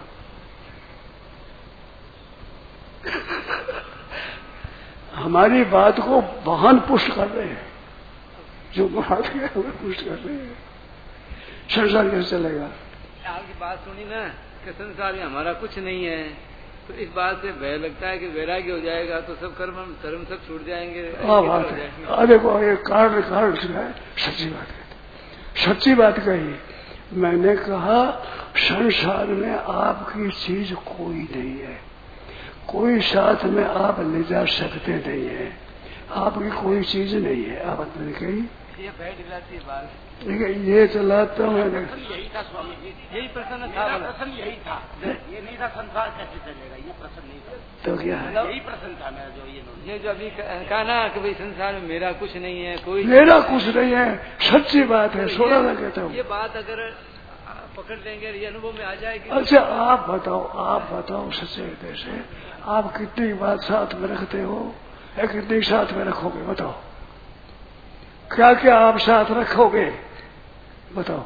हमारी बात को वाहन पुष्ट कर रहे हैं, जो बात है वो पुष्ट कर रहे हैं। संसार कैसे चलेगा? आपकी बात सुनी ना कि संसार में हमारा कुछ नहीं है, तो इस बात से भय लगता है कि वैराग्य हो जाएगा तो सब कर्म धर्म सब छूट जाएंगे। बात है, देखो ये कारण कारण है, सच्ची बात है, सच्ची बात कही। मैंने कहा संसार में आपकी चीज कोई नहीं है, कोई साथ में आप ले जा सकते नहीं है, आपकी कोई चीज नहीं है। आप मैंने कही ये भय दिलाती बात, ये चलाता हूँ। यही था स्वामी जी, यही प्रश्न था, प्रश्न यही था, ये नहीं था संसार कैसे चलेगा, ये प्रश्न नहीं था। तो क्या है? यही प्रश्न था मेरा, जो ये ये जो अभी कहा ना कि भाई संसार में मेरा कुछ नहीं है, कोई मेरा कुछ नहीं है, सच्ची बात है, सोना ना कहता हूँ। ये बात अगर पकड़ लेंगे, ये अनुभव में आ जाएगी। अच्छा आप बताओ, आप बताओ सच्चे हृदय से, आप कितनी बात साथ में रखते हो या कितनी साथ में रखोगे? बताओ, क्या क्या आप साथ रखोगे? बताओ,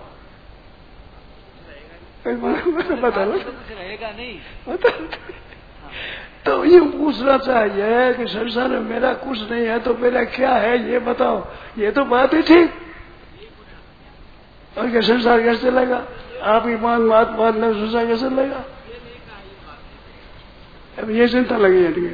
बता लो, कुछ रहेगा नहीं। बताओ। तो ये पूछना चाहिए कि संसार में मेरा कुछ नहीं है तो मेरा क्या है, ये बताओ। ये तो बात ही ठीक। और क्या संसार कैसे चलेगा? आप ईमान मात मान लो, संसार कैसे चलेगा? अब ये चिंता लगी है।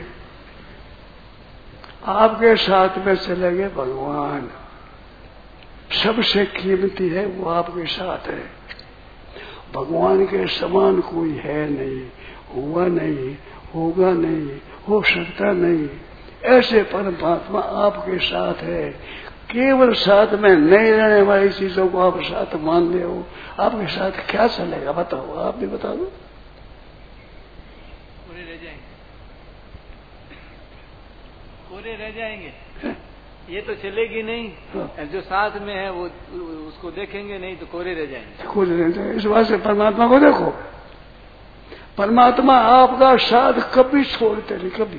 आपके साथ में चलेंगे भगवान, सबसे कीमती है वो आपके साथ है। भगवान के समान कोई है नहीं, हुआ नहीं, होगा नहीं, हो सकता नहीं। ऐसे परमात्मा आपके साथ है। केवल साथ में नहीं रहने वाली चीजों को आप साथ मान ले हो, आपके साथ क्या चलेगा? बताओ, आप भी बता दो। पूरे रह जाएंगे, पूरे रह जाएंगे। ये तो चलेगी नहीं। हाँ। जो साथ में है वो उसको देखेंगे नहीं तो कोरे रह जाएंगे, कोरे रह जाएंगे। इस बात से परमात्मा को देखो, परमात्मा आपका साथ कभी छोड़ते नहीं, कभी।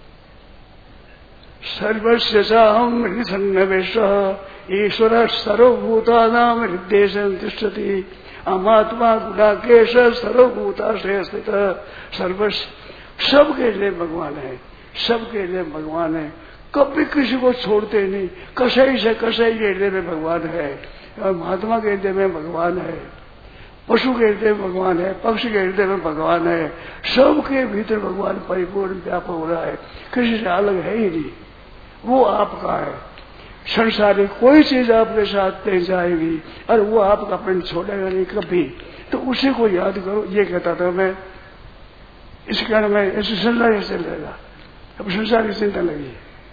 सर्वस्य हम हृदय सन्निवेश ईश्वर सर्वभूतानां हृदय तिष्ठति अमात्मा गुणाकेश सर्वभूताश्रय स्थित। सर्वस्य सबके लिए भगवान है, सबके लिए भगवान है, कभी किसी को छोड़ते नहीं। कसाई से कसाई के हृदय में भगवान है, और महात्मा के हृदय में भगवान है, पशु के हृदय में भगवान है, पक्षी के हृदय में भगवान है। सबके भीतर भगवान परिपूर्ण व्यापक हो रहा है, किसी से अलग है ही नहीं, वो आपका है। संसारी कोई चीज आपके साथ नहीं जाएगी और वो आपका अपन छोड़ेगा नहीं कभी। तो उसी को याद करो। ये कहता था मैं, इस कारण में ऐसे संसार से चलेगा। अब संसार की चिंता लगी।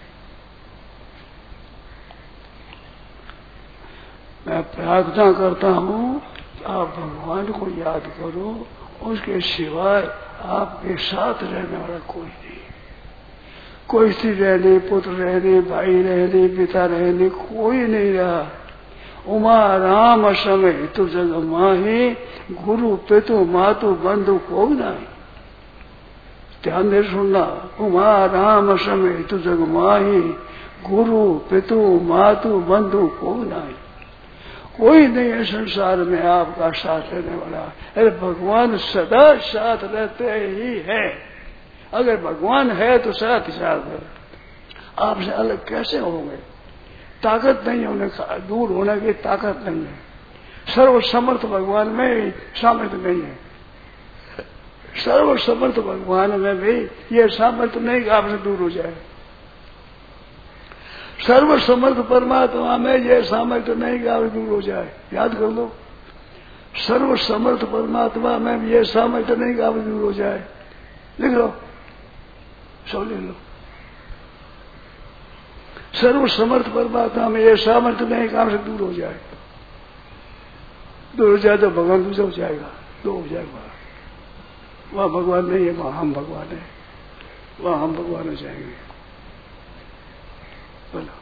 मैं प्रार्थना करता हूँ आप भगवान को याद करो, उसके सिवाय आपके साथ रहने वाला कोई नहीं। कोई स्त्री रहने, पुत्र रहने, भाई रहने, पिता रहने, कोई नहीं रहा। उमा राम समय तु जग माही, गुरु पितु मातु बंधु को नहीं। ध्यान दे सुनना। उमा राम समय तु जग माही, गुरु पितु मातु बंधु को नहीं। कोई नहीं है संसार में आपका साथ रहने वाला। अरे भगवान सदा साथ रहते ही है। अगर भगवान है तो साथ ही साथ है, आपसे अलग कैसे होंगे? ताकत नहीं होने दूर होने की ताकत नहीं है। सर्व समर्थ भगवान में सामर्थ्य नहीं है। सर्व समर्थ भगवान में भी ये सामर्थ्य नहीं कि आपसे दूर हो जाए। सर्व समर्थ परमात्मा में ये सामर्थ्य नहीं कि आप दूर हो जाए। याद कर लो, सर्व समर्थ परमात्मा में ये सामर्थ्य नहीं कि आप दूर हो जाए। लिख लो, सब लिख लो। सर्व समर्थ परमात्मा में ये सामर्थ्य नहीं कि आपसे दूर हो जाए। दूर हो जाए तो भगवान दूसरा हो जाएगा, दो हो जाएगा। वहां भगवान नहीं है, वहां हम भगवान है। वहां हम भगवान हो जाएंगे। बोलो।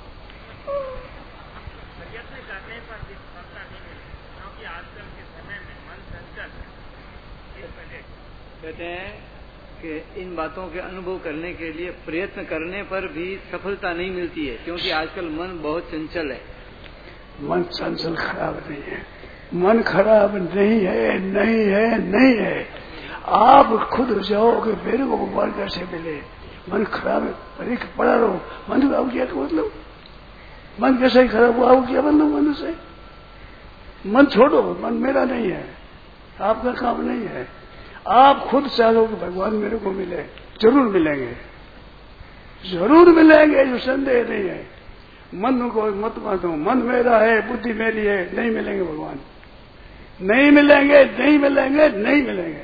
प्रयत्न करने पर भी सफलता नहीं मिली, क्योंकि आजकल के समय में मन चंचल है। कहते हैं कि इन बातों के अनुभव करने के लिए प्रयत्न करने पर भी सफलता नहीं मिलती है, क्योंकि आजकल मन बहुत चंचल है। मन चंचल खराब नहीं है, मन खराब नहीं है, नहीं है, नहीं है। आप खुद जाओ कि मेरे को भगवान कैसे मिले। मन खराब है, परीक्षा पड़ा रहो। मन को आओ क्या मतलब, मन कैसे खराब हुआ, आओ क्या मतलब मन से। मन छोड़ो, मन मेरा नहीं है, आपका काम नहीं है। आप खुद चाहो कि भगवान मेरे को मिले, जरूर मिलेंगे, जरूर मिलेंगे, जो संदेह नहीं है। मन को मत मानो, मन मेरा है, बुद्धि मेरी है, नहीं मिलेंगे भगवान, नहीं मिलेंगे, नहीं मिलेंगे, नहीं मिलेंगे।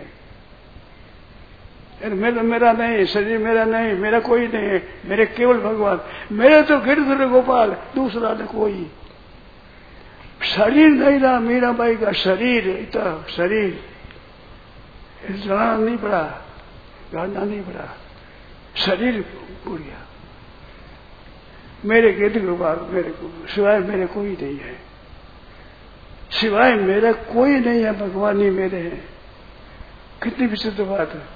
मेरा मेरा नहीं, शरीर मेरा नहीं, मेरा कोई नहीं है, मेरे केवल भगवान। मेरे तो गिरधर गोपाल, दूसरा न कोई। शरीर नहीं रहा मीराबाई का, शरीर इतना शरीर जाना नहीं पड़ा, गाना नहीं पड़ा, शरीर उड़ गया। मेरे गिरधर गोपाल, मेरे को सिवाय मेरे कोई नहीं है, सिवाय मेरा कोई नहीं है, भगवान ही मेरे हैं। कितनी विचित्र बात है।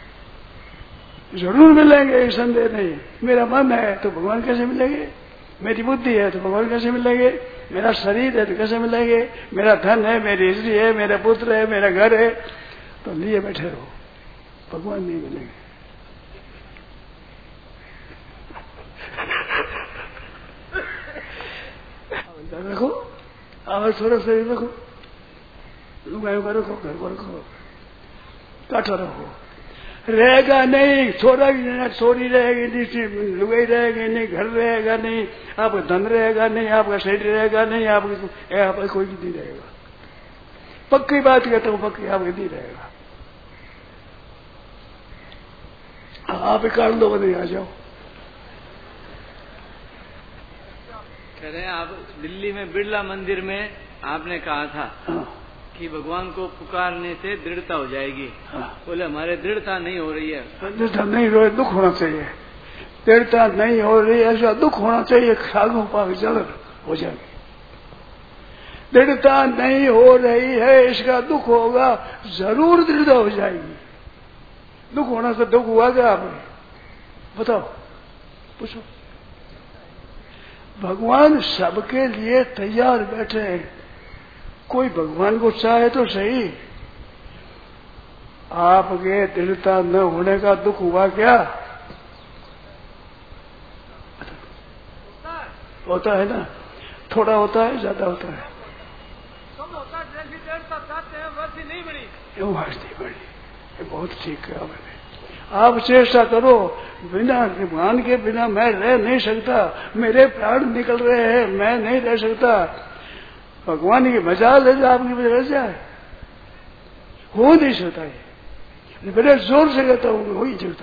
जरूर मिलेंगे, संदेह नहीं। मेरा मन है तो भगवान कैसे मिलेंगे, मेरी बुद्धि है तो भगवान कैसे मिलेंगे, मेरा शरीर है तो कैसे मिलेंगे, मेरा धन है, मेरी स्त्री है, मेरा पुत्र है, मेरा घर है, तो लिए बैठे रहो, भगवान नहीं मिलेंगे। रखो, आवाज थोड़ा शरीर रखो, लुगाइयों का रखो, घर को रखो, काठा रखो। रहेगा नहीं, छोरा छोरी रहेगी नहीं, लुगाई रहेगी नहीं, घर रहेगा नहीं, आपका धन रहेगा नहीं, आपका शरीर रहेगा नहीं, आपकी आपका कोई भी नहीं रहेगा। पक्की बात कहता हूँ, पक्की आपके नहीं रहेगा। आप काट दो, नहीं आ जाओ। कह रहे हैं आप दिल्ली में बिरला मंदिर में आपने कहा था हाँ। कि भगवान को पुकारने से दृढ़ता हो जाएगी। हाँ। बोले हमारे दृढ़ता नहीं हो रही है। दृढ़ता नहीं हो रही, दुख होना चाहिए। दृढ़ता नहीं हो रही, ऐसा दुख होना चाहिए, खागों पाग जल हो जाएगी। दृढ़ता नहीं हो रही है, इसका दुख होगा, जरूर दृढ़ता हो जाएगी। दुख होना से दुख हुआ क्या आपने, बताओ, पूछो। भगवान सबके लिए तैयार बैठे हैं। कोई भगवान को चाहे तो सही। आपके दृढ़ता न होने का दुख हुआ क्या, होता है ना, थोड़ा होता है, ज्यादा होता है, कम होता है। जैसी दृढ़ता चाहते हैं वैसी नहीं बड़ी, क्यों वैसी नहीं बड़ी। ये बहुत ठीक कहा मैंने। आप चेष्टा करो, बिना भगवान के बिना मैं रह नहीं सकता, मेरे प्राण निकल रहे हैं, मैं नहीं रह सकता। भगवान की मजाल है जो आपकी वजह रह जाए, हो नहीं सकता। ये बड़े जोर से कहता हूं, हो ही सकता।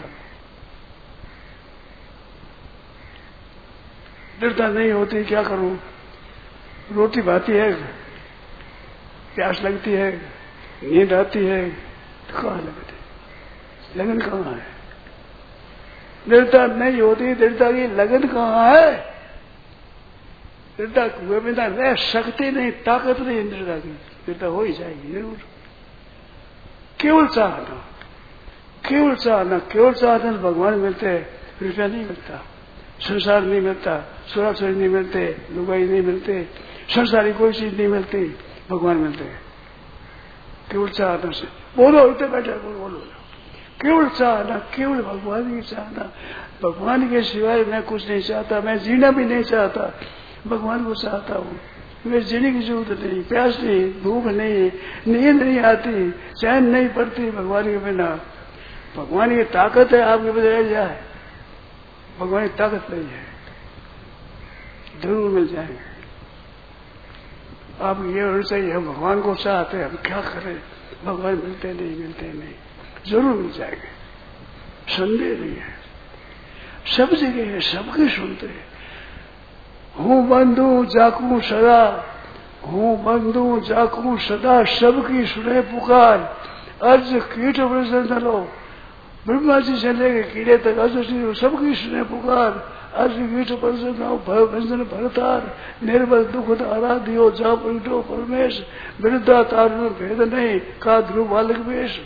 दृढ़ता नहीं होती, क्या करूं। रोटी भाती है, प्यास लगती है, नींद आती है, तो कहाँ लगती, लगन कहाँ है। दृढ़ता नहीं होती, दृढ़ता की लगन कहाँ है। दृढ़ता हुए बिना रह सकती नहीं, ताकत नहीं दृढ़ता की। दृढ़ता हो ही जाएगी जरूर। केवल चाहना, केवल चाहना, केवल चाहना भगवान मिलते हैं। रुपया नहीं मिलता, संसार नहीं मिलता, सुरा छोरी नहीं मिलते, लुगाई नहीं मिलते, संसारी कोई चीज नहीं मिलती, भगवान मिलते हैं। केवल चाहना से बोलो, इतने बैठे बोलो, बोलो। केवल चाहना, केवल भगवान की चाहना। भगवान के सिवाय मैं कुछ नहीं चाहता, मैं जीना भी नहीं चाहता। भगवान को चाहता हूँ, मेरे जीने की जरूरत नहीं, प्यास नहीं, भूख नहीं, नींद नहीं आती, चैन नहीं पड़ती भगवान के बिना। भगवान की ताकत है आपके बजाय जाए, भगवान की ताकत नहीं है, जरूर मिल जाएंगे। आप ये होना चाहिए, हम भगवान को चाहते हैं, हम क्या करें, भगवान मिलते नहीं, मिलते नहीं, जरूर मिल जाएंगे, संदेह नहीं है। सब जगह है, सबके सुनते हैं। हूँ बंधु जाकू सदा, हूँ बंधु जाकू सदा, सबकी सुने पुकार। अर्ज कीट वृषण लो, ब्रह्मा जी से लेके कीड़े तक अर्ज सबकी सुने पुकार। अर्ज कीट वृषण भय व्यंजन भरतार, निर्बल दुख आराध्यो जा पलटो परमेश। वृद्धा तारुण भेद नहीं, का ध्रुव बालक वेश।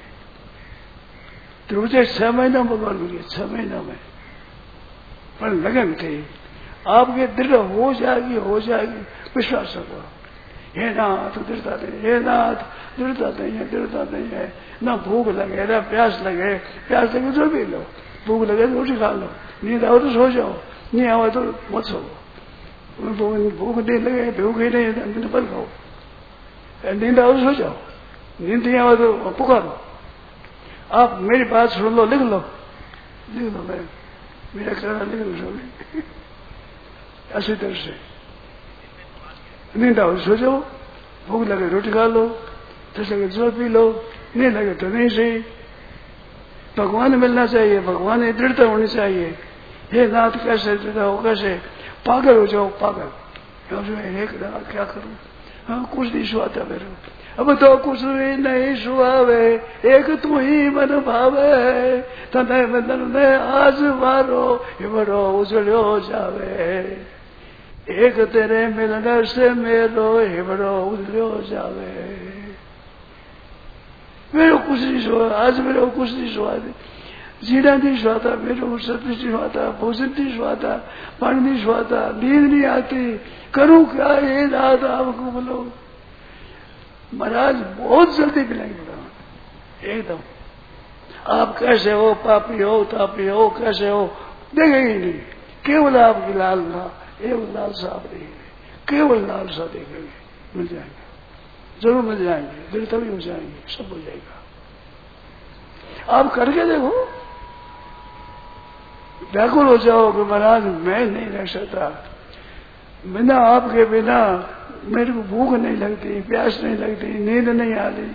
ध्रुव से छह महीना भगवान मिले, छह महीना में, पर लगन थी आपके दृढ़ हो जाएगी, हो जाएगी, विश्वास रखो। हे नाथ दृढ़ता नहीं, हे नाथ दृढ़ता नहीं है, दृढ़ता नहीं है। ना भूख लगे, ना प्यास लगे, प्यास लगे तो पी लो, भूख लगे तो रोटी खा लो, नींद आओ तो सो जाओ, नहीं आओ तो मत सो। भूख नहीं लगे, भूख ही नहीं पर खाओ, नींद आओ तो सो जाओ, नींद नहीं आओ तो पुकारो। आप मेरी बात सुन लो, लिख लो, लिख लो, मैं मेरा कहना लिख लो, ऐसी तरह से नींद आओ सो जाओ, भूख लगे रोटी खा लो, जैसे लगे जल पी लो, नहीं लगे तो नहीं सही। भगवान मिलना चाहिए, भगवान की दृढ़ता होनी चाहिए। हे नाथ कैसे दृढ़ता हो, कैसे पागल हो जाओ, पागल एक क्या करूं, हाँ कुछ नहीं सुहाता मेरे, अब तो कुछ भी नहीं सुहावे, एक तू ही मन भावे। तने बंधन में आज मारो, हिमरो उजड़ो जावे। एक तेरे मिलने से मेरो हिमरो उजड़ो जावे। मेरे कुछ नहीं सुहा, आज मेरे को कुछ नहीं सुहा, जीना नहीं सुहाता, मेरे को सत्य नहीं सुहाता, भोजन नहीं सुहाता, पानी नहीं सुहाता, नींद नहीं आती, करूं क्या ये नाथ आपको बोलो। महाराज बहुत जल्दी मिलेंगे भगवान एकदम। आप कैसे हो, पापी हो, तापी हो, कैसे हो, देखेंगे नहीं, केवल आपकी लालसा, एक लालसा आप देखेंगे, केवल लालसा देखेंगे, मिल जाएंगे, जरूर मिल जाएंगे, दिल तभी हो जाएंगे, सब हो जाएगा। आप करके देखो, व्याकुल हो जाओगे महाराज मैं नहीं रह सकता, बिना आपके बिना मेरे को भूख नहीं लगती, प्यास नहीं लगती, नींद नहीं आती।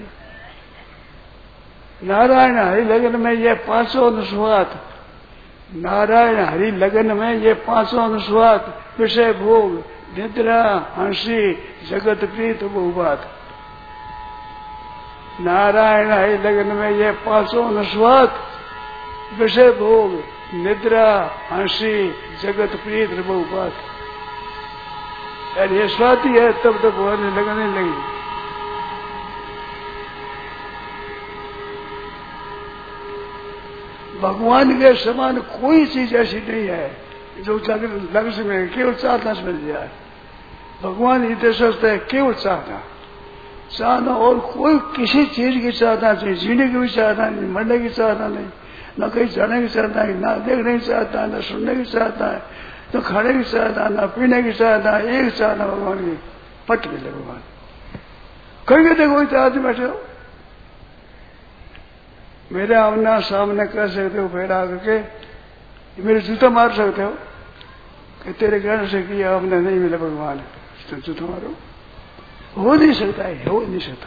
नारायण हरि लगन में ये पांचों अनुस्वाद, नारायण हरि लगन में ये पांचों अनुस्वाद, विषय भोग, निद्रा, हंसी, जगत प्रीत बहुबात। नारायण हरि लगन में ये पांचों अनुस्वाद, विषय भोग, निद्रा, हंसी, जगत प्रीत बहुबात। और ये स्वाति है तब तक होने लगने लगी। भगवान के समान कोई चीज ऐसी नहीं है जो लग सके, केवल चाहना से मिल जाए। भगवान इतने सस्ते है, केवल चाहना, चाहना और कोई किसी चीज की चाहना चाहिए, जीने की भी चाहना नहीं, मरने की चाहना नहीं, न कहीं जाने की चाहता है, न देखने की चाहता है, न सुनने की चाहता है, न खाने की चाहता है, न पीने की चाहता है, एक चाहना भगवान की पट मिले भगवान। कहीं देखो इतने आदमी बैठे हो, मेरे आमना सामने कर सकते हो पैरा करके, मेरे जूता मार सकते हो कि तेरे कहने से किया हमने नहीं मिले भगवान, तो जूता मारो, हो नहीं सकता है, हो नहीं सकता।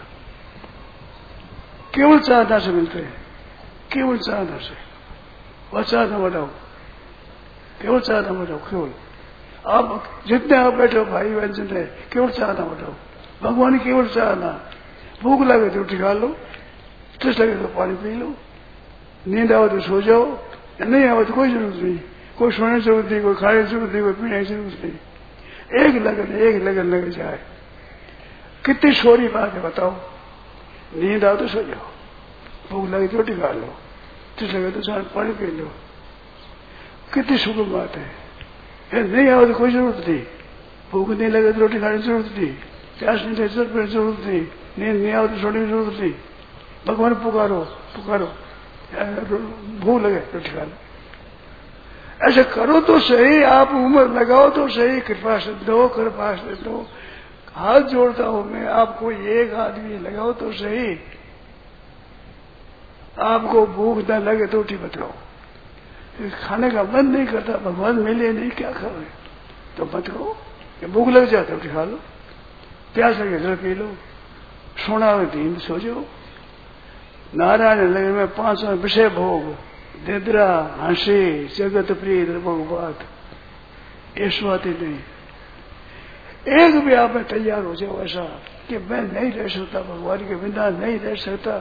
केवल चाहना से मिलते हैं, केवल चाहना से, वह चाहना बढ़ाओ, केवल चाहना बढ़ाओ, केवल आप जितने आप बैठे हो भाई बहन जितने, केवल चाहना बढ़ाओ, भगवान केवल चाहना। भूख लगे तो रोटी खा लो, ठंड लगे तो पानी पी लो, नींद आओ तो सो जाओ, नहीं आओ तो कोई जरूरत नहीं, कोई सोने की जरूरत नहीं, कोई खाने की जरूरत नहीं, कोई पीने की जरूरत नहीं। एक लगन, एक लगन लग जाए, कितनी छोटी बात है बताओ। नींद आओ तो सो जाओ, भूख लगे तो रोटी खा लो, ठंड लगे तो पानी पी लो, कितनी सुगम बात है। नहीं आओ तो कोई जरूरत नहीं, भूख नहीं लगे तो रोटी खाने की जरूरत नहीं, प्यास नहीं लगे तो जरूरत नहीं, नींद नहीं आओ तो सोने की जरूरत नहीं। भगवान पुकारो, पुकारो, भूख लगे रोटी खा लो, ऐसे करो तो सही, आप उम्र लगाओ तो सही। कृपा सिद्धो कृपा सिद्धो, हाथ जोड़ता हूं मैं, आप कोई एक आदमी लगाओ तो सही। आपको भूख न लगे तो रोटी बताओ, खाने का मन नहीं करता, भगवान मिले नहीं, क्या करोगे तो मत करो। भूख लग जाए तो रोटी खा लो, प्यास लगे जल पी लो, सोना हो नींद सो जाओ। नारायण लगे में पांच विषय भोग, निद्रा, हंसी, जगत प्रिय बात, ये स्वाति नहीं। एक भी आप में तैयार हो जाओ ऐसा कि मैं नहीं रह सकता, भगवान के बिना नहीं रह सकता,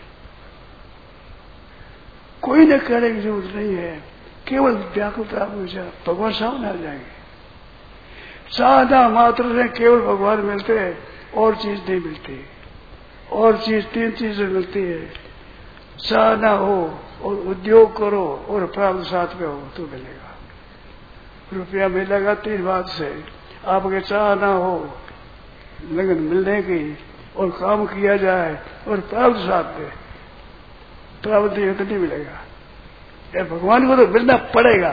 कोई न कहने की जरूरत नहीं है। केवल व्याकुलता हो जाए, भगवान सामने आ जाएंगे। साधा मात्र से केवल भगवान मिलते हैं, और चीज नहीं मिलती। और चीज तीन चीजें मिलती है, साधना हो और उद्योग करो और प्राप्त साथ में हो तो मिलेगा। रुपया मिलेगा तीन बात से, आपके चाहना हो, लगन मिलने की, और काम किया जाए और प्राप्त साथ में, प्राप्त नहीं तो नहीं मिलेगा। ये भगवान को तो मिलना पड़ेगा।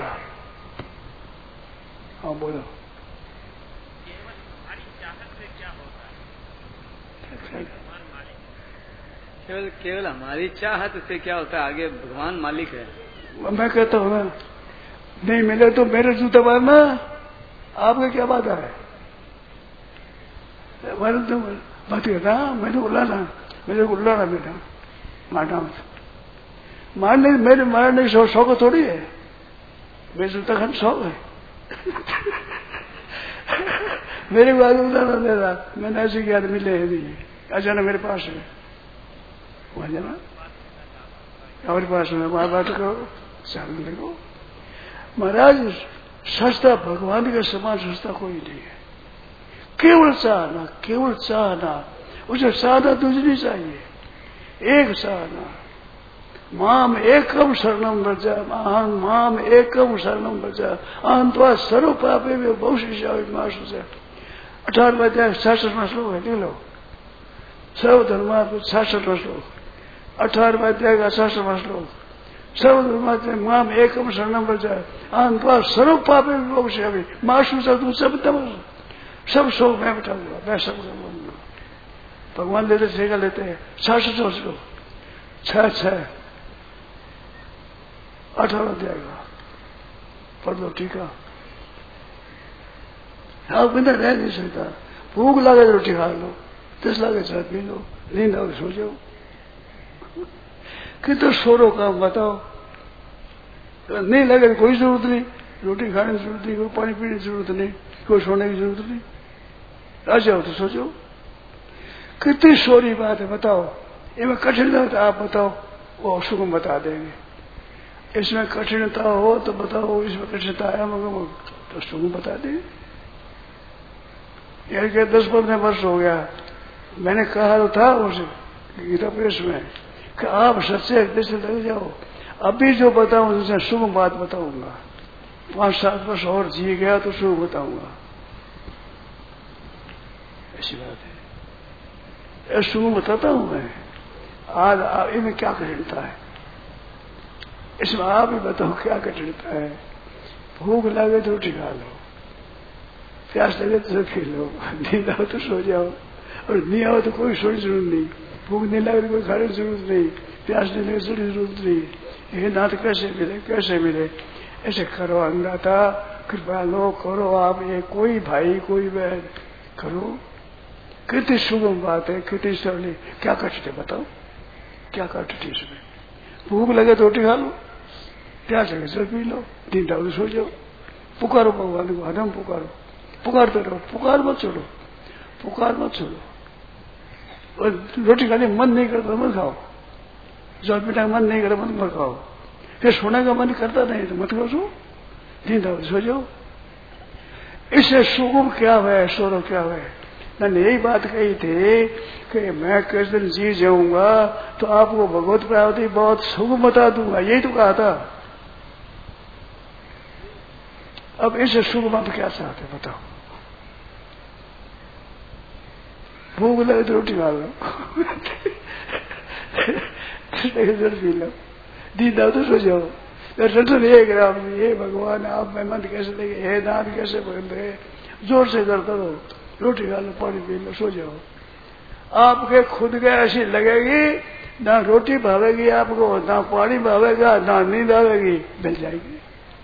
हाँ बोलो। केवल केवल हमारी चाहत से क्या होता है, आगे भगवान मालिक है। मैं कहता हूँ ना, नहीं मिले तो मेरे जूता मारना, आपका क्या बात है? तो बात कहता मैंने उल्लाना, मेरे को उल्लाना बेटा मारना मत। मारने मेरे मारने की शौक शौक थोड़ी है, मेरे जूता खाने शौक है। मेरे को आगे उल्लाना दे रहा, मैंने ऐसे किया मिले नहीं, अचानक मेरे पास है वहां जाना, हमारे पास में वहां बात करो, चालू देखो। महाराज सस्ता भगवान के समान सस्ता कोई नहीं है। केवल चाहना, केवल चाहना, उसे चाहना दूसरी चाहिए, एक चाहना। माम एकम शरणम व्रज, माम एकम शरणम व्रज, अहंत्वा सर्व पापे में बहुशिष्यामि मा शुचः। अठारहवां अध्याय सासठवां श्लोक है, लिख लो। सर्वधर्मात्म सासठवां श्लोक, अठारहवां अध्याय का सासठवां श्लोक। सर्वधर्मात्म माम एकम शरणम व्रज, अहंत्वा सर्व पापे में बहुशिष्यामि मा शुचः। तुम सब तम सब शोक मैं बिठाऊंगा, मैं सब करूंगा। भगवान लेते सेगा लेते हैं। सासठवां श्लोक, छह छह अठारह अध्याय का पढ़ लो, ठीक है। आप बिना रह नहीं सकता। भूख लगे तो रोटी खा लो, दस लागे चाय पी लो, नींद आओ सो जाओ। कितना सोरो काम बताओ, नहीं लगे तो कोई जरूरत नहीं, रोटी खाने की जरूरत नहीं, कोई पानी पीने की जरूरत नहीं, कोई सोने की जरूरत नहीं, आ जाओ तो सो जाओ। कितनी सोरी बात है बताओ। इनमें कठिनता है तो आप बताओ, वो सुगम बता देंगे। इसमें कठिनता हो तो बताओ, इसमें कठिनता है मगर तो सुगम बता देंगे। यार क्या दस पंद्रह वर्ष हो गया, मैंने कहा तो था उसे गीता प्रेस में कि आप सच्चे हृदय से लग जाओ, अभी जो बताऊं उसमें शुभ बात बताऊंगा। पांच सात वर्ष और जी गया तो शुभ बताऊंगा, ऐसी बात है। शुभ बताता हूं मैं। आज इनमें क्या कठिनता है, इसमें आप ही बताओ क्या कठिनता है। भूख लगे तो रोटी खा लो, प्यास लगे तो पी लो, नींद आओ तो सो जाओ, और नहीं आओ तो कोई सोने की जरूरत नहीं। भूख नहीं लगे तो कोई खाने की जरूरत नहीं, प्यास नहीं लगे सोने की जरूरत नहीं। ये नाथ कैसे मिले, कैसे मिले? ऐसे करो अंगनाथा, कृपा लो करो आप, ये कोई भाई कोई बहन करो। कितनी सुगम बात है, कितनी सरली। क्या कठिन है बताओ, क्या कठिन इसमें? भूख लगे तो रोटी खा लो, प्यास लगे जल पी लो, नींद आओ तो सो जाओ। पुकारो भगवान को, हरदम पुकारो, पुकारते रहो, पुकार मत छोड़ो, पुकार मत छोड़ो। और रोटी खाने मन नहीं करता मत खाओ, जल पीने का मन नहीं करता मत मत खाओ, फिर सोने का मन करता नहीं तो मत करो, सो नींद आओ सो जाओ। इससे सुगम क्या है, सौरव क्या है? मैंने यही बात कही थी कि मैं किस दिन जी जाऊंगा तो आपको भगवत प्राप्ति बहुत सुगम बता दूंगा, यही तो कहा था। अब इसे सुगम आप क्या चाहते बताओ? भूख लगे तो रोटी खा लो, जल पी लो, नींद आओ तो सो जाओ, टेंशन एक राम जी, हे भगवान आप मेहमान कैसे लेंगे, हे दान कैसे बंद है, जोर से करता रहो, रोटी खा लो, पानी पी लो, सो जाओ। आपके खुद के ऐसी लगेगी, ना रोटी भावेगी आपको, ना पानी भावेगा, ना नींद आवेगी, मिल जाएगी।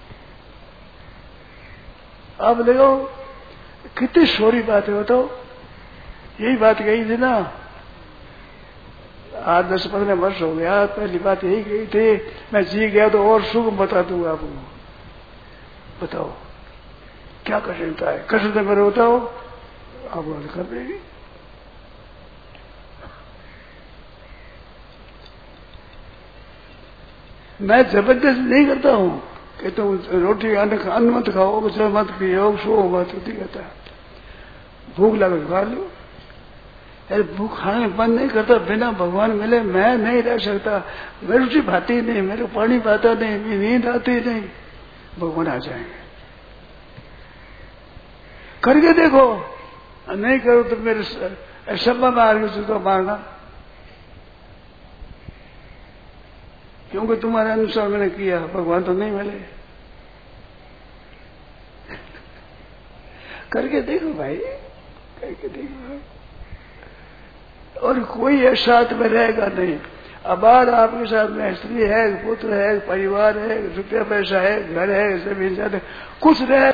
आप देखो कितनी सोरी बात है, बताओ। यही बात कही थी ना, आज दस पंद्रह वर्ष हो गया, पहली बात यही कही थी, मैं जी गया तो और सुख बता दूंगा आपको। बताओ क्या कठिनता है, कठिनता मेरे बताओ, आप कर देंगे। मैं जबरदस्त नहीं करता हूँ कि तुम रोटी अन्न मत खाओ, गुजर मत पियो, सो मत, नहीं कहता। भूख लगे खा लो, अरे भूख खाने बंद नहीं करता, बिना भगवान मिले मैं नहीं रह सकता। मेरी रुचि भाती नहीं, मेरे पानी पाता नहीं, मेरी नींद आती नहीं, भगवान आ जाएंगे। करके देखो, नहीं करो तो मेरे सब मार तो मारना, क्योंकि तुम्हारे अनुसार मैंने किया, भगवान तो नहीं मिले। करके देखो भाई, करके देखो। और कोई साथ में रहेगा नहीं। अब आपके साथ में स्त्री है, पुत्र है, परिवार है, रुपया पैसा है, घर है, जमीन जाते, कुछ रहे